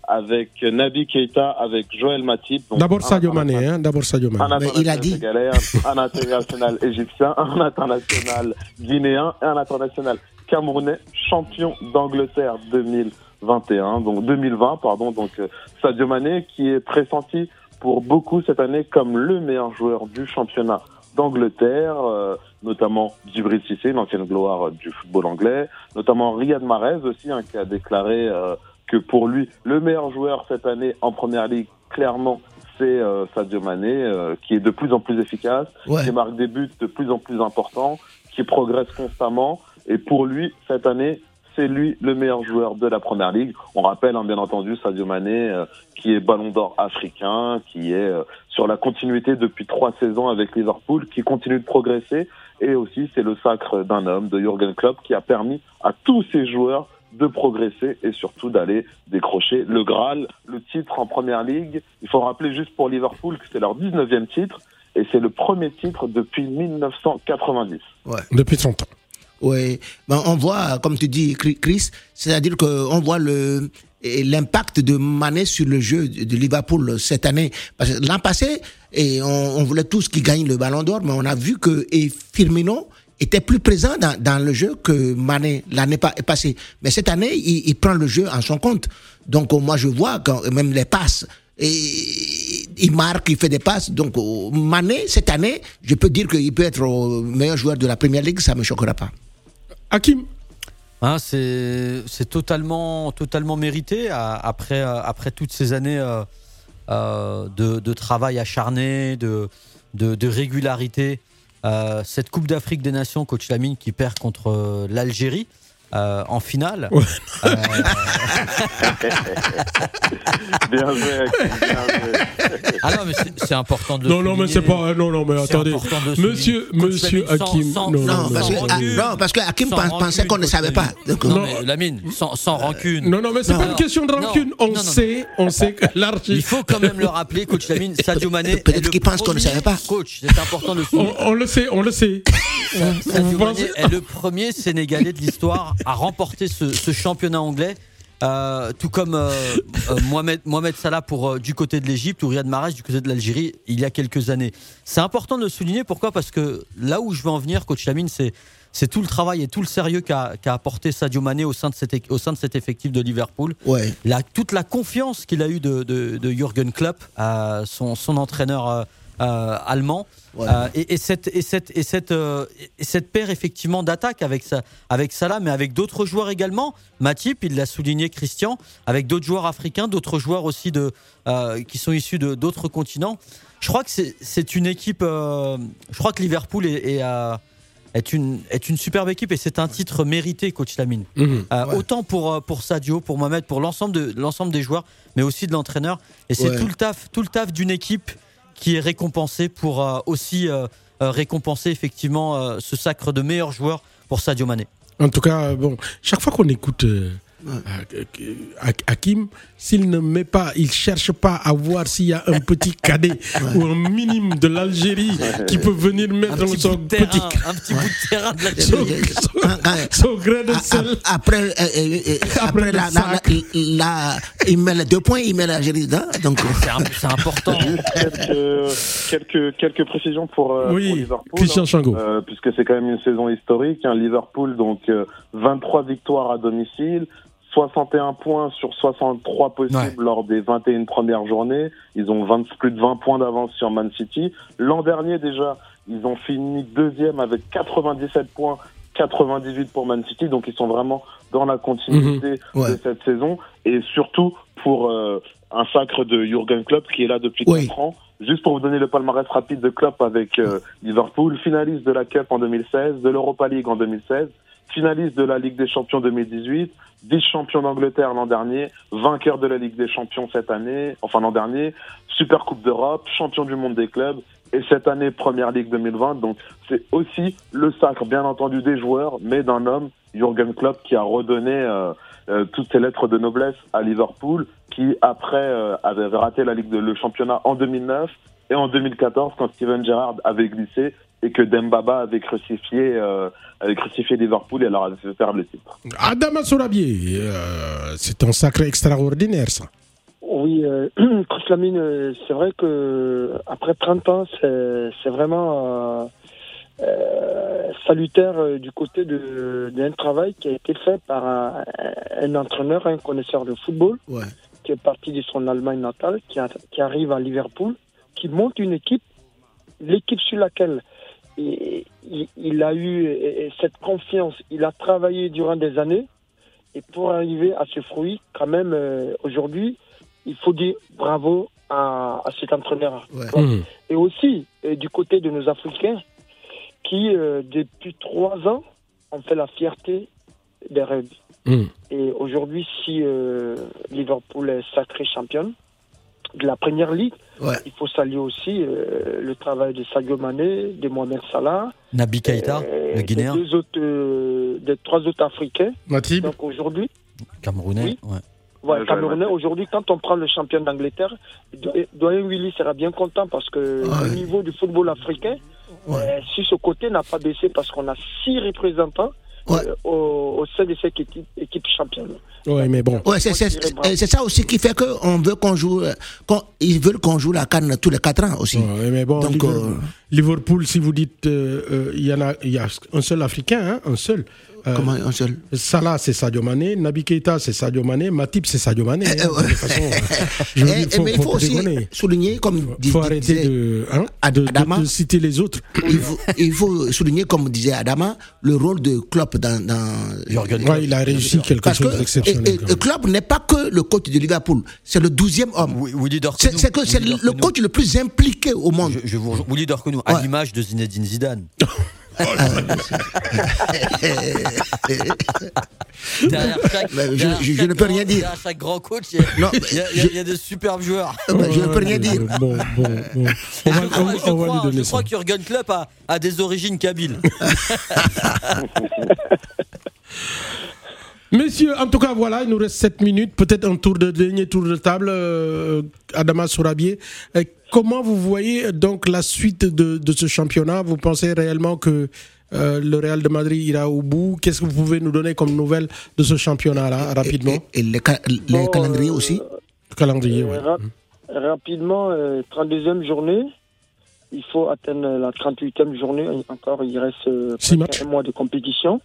avec Naby Keita, avec Joël Matip. D'abord Sadio Mané, Un international sénégalais, un international égyptien, un international guinéen et un international camerounais, champion d'Angleterre 2020, donc Sadio Mané qui est pressenti pour beaucoup cette année comme le meilleur joueur du championnat d'Angleterre, notamment Djibril Cissé, l'ancienne gloire du football anglais, notamment Riyad Mahrez aussi, qui a déclaré que pour lui, le meilleur joueur cette année en Première Ligue, clairement, c'est Sadio Mané, qui est de plus en plus efficace, qui marque des buts de plus en plus importants, qui progresse constamment, et pour lui, cette année, c'est lui le meilleur joueur de la Première Ligue. On rappelle, bien entendu, Sadio Mané, qui est Ballon d'Or africain, qui est sur la continuité depuis 3 saisons avec Liverpool, qui continue de progresser. Et aussi, c'est le sacre d'un homme, de Jürgen Klopp, qui a permis à tous ses joueurs de progresser et surtout d'aller décrocher le Graal, le titre en Première Ligue. Il faut rappeler juste pour Liverpool que c'est leur 19e titre et c'est le premier titre depuis 1990. Ouais. Depuis 100 ans. Oui, on voit, comme tu dis, Chris, c'est-à-dire qu'on voit l'impact de Mané sur le jeu de Liverpool cette année. Parce que l'an passé, on voulait tous qu'il gagne le Ballon d'Or, mais on a vu que Firmino était plus présent dans le jeu que Mané l'année passée. Mais cette année, il prend le jeu en son compte. Donc moi, je vois quand même les passes. Et il marque, il fait des passes. Donc Mané, cette année, je peux dire qu'il peut être le meilleur joueur de la Première Ligue, ça ne me choquera pas. Hakim, c'est totalement mérité après toutes ces années de travail acharné, de régularité. Cette Coupe d'Afrique des Nations, coach Lamine, qui perd contre l'Algérie en finale. Ouais. Bien joué. Ah non, mais c'est important de le souligner. Mais c'est pas. Non, mais attendez. Monsieur Hakim. Parce que Hakim pensait qu'on ne savait pas. Non, mais Lamine, sans rancune. Non, mais c'est pas une question de rancune. On sait que l'Argentine. Il faut quand même le rappeler, coach Lamine, Sadio Mané. Peut-être qu'il pense qu'on ne savait pas. Coach, c'est important de le souligner. On le sait. Sadio Mané est le premier Sénégalais de l'histoire à remporter ce championnat anglais, tout comme Mohamed Salah du côté de l'Égypte ou Riyad Mahrez du côté de l'Algérie il y a quelques années. C'est important de le souligner. Pourquoi ? Parce que là où je veux en venir, coach Lamine, c'est tout le travail et tout le sérieux qu'a apporté Sadio Mané au sein de cet effectif de Liverpool. Ouais. Toute la confiance qu'il a eue de Jürgen Klopp, son entraîneur allemand. Ouais. Et cette paire effectivement d'attaque avec Salah, mais avec d'autres joueurs également. Matip, il l'a souligné, Christian, avec d'autres joueurs africains, d'autres joueurs aussi qui sont issus d'autres continents. Je crois que c'est une équipe. Je crois que Liverpool est une superbe équipe et c'est un titre mérité, coach Lamine. Autant pour Sadio, pour Mohamed, pour l'ensemble des joueurs, mais aussi de l'entraîneur. Et c'est tout le taf d'une équipe qui est récompensé pour aussi récompenser effectivement ce sacre de meilleur joueur pour Sadio Mané. En tout cas, chaque fois qu'on écoute Hakim, s'il ne met pas, il cherche pas à voir s'il y a un petit cadet ou un minime de l'Algérie qui peut venir mettre son petit bout de terrain de l'Algérie, son grain de sel. Après il met les 2 points, il met l'Algérie dedans. Donc c'est important. Quelques précisions pour Liverpool. Christian Chango. Puisque c'est quand même une saison historique. Liverpool, donc 23 victoires à domicile. 61 points sur 63 possibles lors des 21 premières journées. Ils ont plus de 20 points d'avance sur Man City. L'an dernier déjà, ils ont fini 2e avec 97 points, 98 pour Man City. Donc ils sont vraiment dans la continuité de cette saison. Et surtout pour un sacre de Jürgen Klopp qui est là depuis 4 ans. Juste pour vous donner le palmarès rapide de Klopp avec Liverpool, finaliste de la Cup en 2016, de l'Europa League en 2016, finaliste de la Ligue des Champions 2018, vice-champion d'Angleterre l'an dernier, vainqueur de la Ligue des Champions l'an dernier, Super Coupe d'Europe, champion du monde des clubs, et cette année Première Ligue 2020. Donc c'est aussi le sacre, bien entendu, des joueurs, mais d'un homme, Jürgen Klopp, qui a redonné toutes ses lettres de noblesse à Liverpool, qui après avait raté le championnat en 2009 et en 2014 quand Steven Gerrard avait glissé et que Dembaba avait crucifié Liverpool et leur avait fait perdre le titre. Adama Sorabier, c'est un sacre extraordinaire ça. Oui, Coach Lamine, c'est vrai que après 30 ans, c'est vraiment salutaire du côté d'un travail qui a été fait par un entraîneur, un connaisseur de football, qui est parti de son Allemagne natale, qui arrive à Liverpool, qui monte une équipe, l'équipe sur laquelle il a eu cette confiance, il a travaillé durant des années, et pour arriver à ce fruit, quand même, aujourd'hui, il faut dire bravo à cet entraîneur. Et aussi, du côté de nos Africains, qui, depuis 3 ans, ont fait la fierté des rugby. Et aujourd'hui, si Liverpool est sacré championne de la Première Ligue, il faut saluer aussi le travail de Sadio Mané, de Mohamed Salah, Naby Keïta, le Guinéen, des 3 autres Africains. Matip. Donc aujourd'hui, Camerounais. Camerounais. Aujourd'hui, quand on prend le champion d'Angleterre, Doyen Willy sera bien content parce que au niveau du football africain, si ce côté n'a pas baissé parce qu'on a 6 représentants au sein de cette équipe championne. Oui, mais bon. C'est ça aussi qui fait qu'on veut qu'on joue, ils veulent qu'on joue la CAN tous les 4 ans aussi. Oui, mais bon, donc, Liverpool, si vous dites, il y a un seul Africain, un seul. Comment un seul? Salah, c'est Sadio Mané. Naby Keïta, c'est Sadio Mané. Matip, c'est Sadio Mané. De toute façon, mais il faut aussi souligner, comme il faut arrêter de citer les autres. Il faut souligner, comme disait Adama, le rôle de Klopp dans Jürgen Klopp. Il a réussi quelque chose d'exceptionnel. Et Klopp n'est pas que le coach de Liverpool, c'est le 12e homme. C'est le coach le plus impliqué au monde. Willy Dorconou, à l'image de Zinedine Zidane. Je ne peux rien dire. Derrière chaque grand coach, il y a des superbes joueurs. Je ne peux rien dire. Je crois que Jürgen Klopp a des origines kabyles. Messieurs, en tout cas, voilà, il nous reste 7 minutes. Peut-être un dernier tour de table. Adama Sourabié. Comment vous voyez donc la suite de ce championnat? Vous pensez réellement que le Real de Madrid ira au bout? Qu'est-ce que vous pouvez nous donner comme nouvelle de ce championnat-là, rapidement? Et les calendriers aussi? Le calendrier, oui. Rapidement, 32e journée. Il faut atteindre la 38e journée. Encore, il reste un mois de compétition.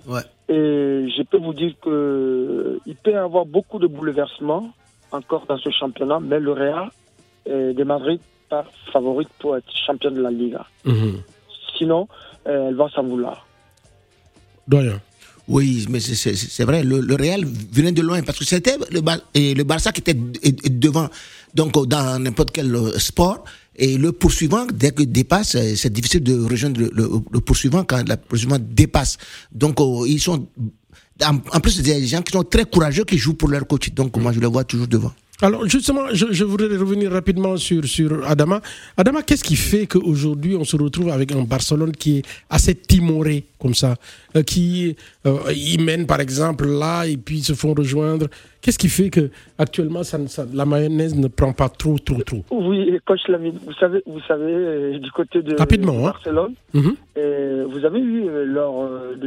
Et je peux vous dire qu'il peut y avoir beaucoup de bouleversements encore dans ce championnat, mais le Real de Madrid part favorite pour être champion de la Liga. Sinon, elle va s'en vouloir. Doyen. Oui, mais c'est vrai, le Real venait de loin parce que c'était le Barça qui était devant, donc dans n'importe quel sport. Et le poursuivant, dès qu'il dépasse, c'est difficile de rejoindre le poursuivant quand le poursuivant dépasse. Donc, ils sont, en plus, il y a des gens qui sont très courageux qui jouent pour leur coach. Donc, moi, je les vois toujours devant. Alors, justement, je voudrais revenir rapidement sur Adama. Adama, qu'est-ce qui fait qu'aujourd'hui, on se retrouve avec un Barcelone qui est assez timoré, comme ça, qui y mène, par exemple, là, et puis se font rejoindre. Qu'est-ce qui fait qu'actuellement, la mayonnaise ne prend pas trop? Oui, coach Lamine, vous savez du côté de Barcelone, vous avez eu, lors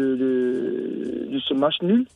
de ce match nul,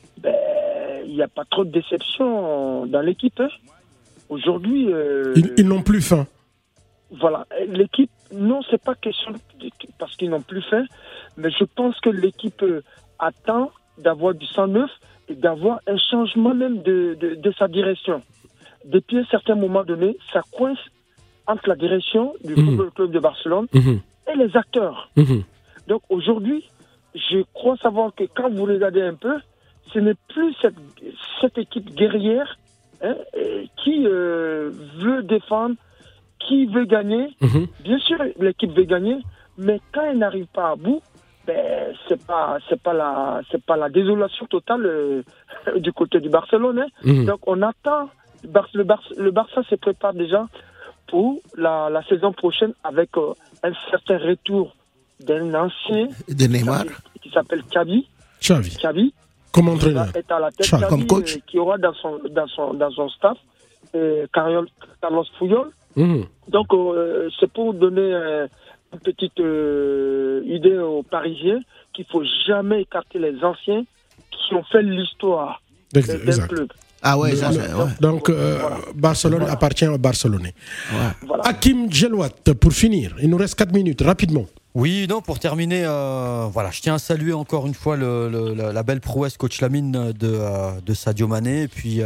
il n'y a pas trop de déception dans l'équipe. Aujourd'hui... Ils n'ont plus faim. Voilà. L'équipe, non, c'est pas question parce qu'ils n'ont plus faim, mais je pense que l'équipe attend d'avoir du sang neuf et d'avoir un changement même de sa direction. Depuis un certain moment donné, ça coince entre la direction du Football Club de Barcelone et les acteurs. Donc aujourd'hui, je crois savoir que quand vous regardez un peu, ce n'est plus cette équipe guerrière qui veut défendre, qui veut gagner. Bien sûr, l'équipe veut gagner, mais quand elle n'arrive pas à bout, c'est pas la désolation totale du côté du Barcelone. Donc on attend. Le Barça se prépare déjà pour la saison prochaine avec un certain retour d'un ancien de Neymar qui s'appelle Xavi. Comme entraîneur. Est à la tête comme coach. Qui aura dans son staff Carlos Puyol. Donc c'est pour donner une petite idée aux Parisiens qu'il ne faut jamais écarter les anciens qui ont fait l'histoire d'un club. Ah ouais, Donc, Barcelone appartient aux Barcelonais. Voilà. Hakim Djelouat, pour finir, il nous reste 4 minutes, rapidement. Oui, non, pour terminer, je tiens à saluer encore une fois la belle prouesse coach Lamine de Sadio Mané,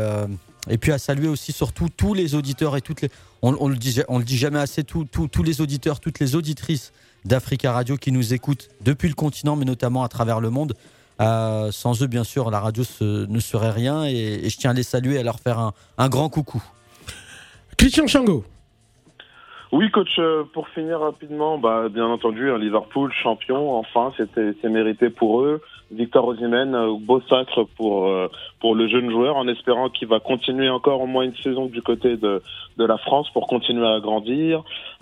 et puis à saluer aussi surtout tous les auditeurs et on le dit jamais assez, tous les auditeurs, toutes les auditrices d'Africa Radio qui nous écoutent depuis le continent, mais notamment à travers le monde. Sans eux, bien sûr, la radio ne serait rien, et je tiens à les saluer et à leur faire un grand coucou. Christian Chango. Oui, coach, pour finir rapidement, bien entendu, Liverpool champion, enfin, c'est mérité pour eux. Victor Osimhen, beau sacre pour le jeune joueur, en espérant qu'il va continuer encore au moins une saison du côté de la France pour continuer à grandir.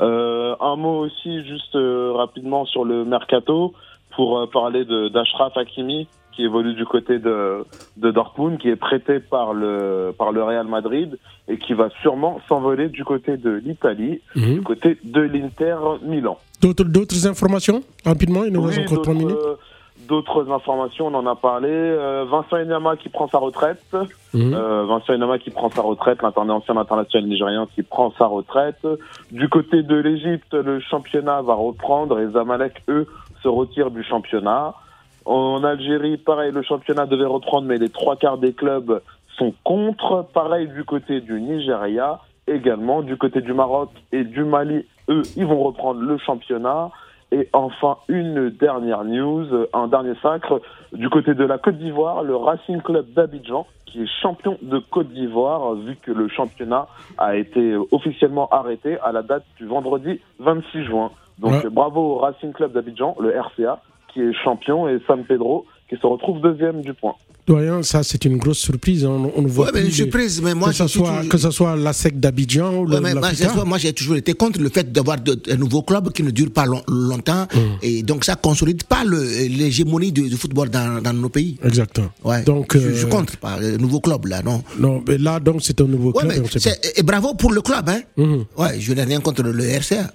Un mot aussi, juste rapidement, sur le mercato, pour parler d'Achraf Hakimi, qui évolue du côté de Dortmund, qui est prêté par le Real Madrid et qui va sûrement s'envoler du côté de l'Italie, du côté de l'Inter Milan. D'autres informations rapidement, il nous reste encore 3 minutes. D'autres informations, on en a parlé. Vincent Enyama qui prend sa retraite. Vincent Enyama qui prend sa retraite, l'ancien international nigérien qui prend sa retraite. Du côté de l'Égypte, le championnat va reprendre et Zamalek, eux, se retirent du championnat. En Algérie, pareil, le championnat devait reprendre, mais les 3/4 des clubs sont contre. Pareil du côté du Nigeria, également. Du côté du Maroc et du Mali, eux, ils vont reprendre le championnat. Et enfin, une dernière news, un dernier sacre. Du côté de la Côte d'Ivoire, le Racing Club d'Abidjan, qui est champion de Côte d'Ivoire, vu que le championnat a été officiellement arrêté à la date du vendredi 26 juin. Donc bravo au Racing Club d'Abidjan, le RCA, qui est champion, et San Pedro qui se retrouve deuxième du point. Doyen, ça c'est une grosse surprise. On ne voit plus surprise, mais moi, que ce soit la SEC d'Abidjan ou moi j'ai toujours été contre le fait d'avoir un nouveau club qui ne dure pas longtemps, et donc ça consolide pas l'hégémonie du football dans nos pays. Exactement. Ouais. Donc je suis contre le nouveau club là, non. Non, mais là donc c'est un nouveau club. Et bravo pour le club, hein. Ouais, je n'ai rien contre le RCA.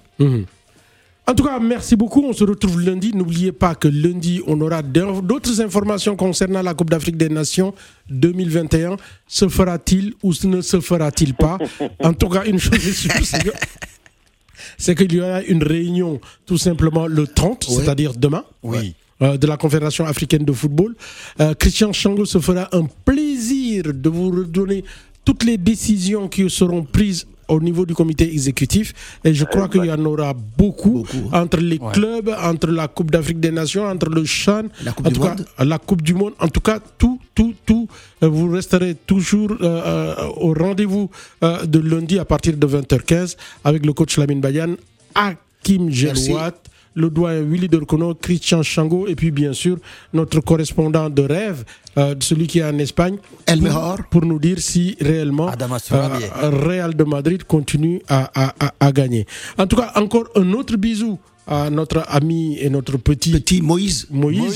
En tout cas, merci beaucoup. On se retrouve lundi. N'oubliez pas que lundi, on aura d'autres informations concernant la Coupe d'Afrique des Nations 2021. Se fera-t-il ou ne se fera-t-il pas? En tout cas, une chose est sûre, c'est qu'il y aura une réunion tout simplement le 30, c'est-à-dire demain, de la Confédération africaine de football. Christian Chango se fera un plaisir de vous redonner toutes les décisions qui seront prises au niveau du comité exécutif, et je crois qu'il y en aura beaucoup. Entre les clubs, entre la Coupe d'Afrique des Nations, entre le CHAN, la Coupe du Monde, en tout cas tout, vous resterez toujours au rendez-vous de lundi à partir de 20h15 avec le coach Lamine Badiane, Hakim Djelouat, le doyen Willy Dorcono, Christian Chango, et puis bien sûr notre correspondant de rêve, celui qui est en Espagne, pour nous dire si réellement Real de Madrid continue à gagner. En tout cas, encore un autre bisou à notre ami et notre petit Moïse,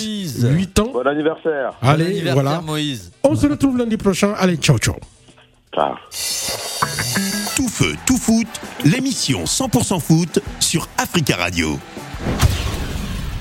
8 ans. Bon anniversaire. Allez, bon anniversaire, voilà. Moïse. On se retrouve lundi prochain. Allez, ciao. Tout feu, tout foot, l'émission 100% foot sur Africa Radio.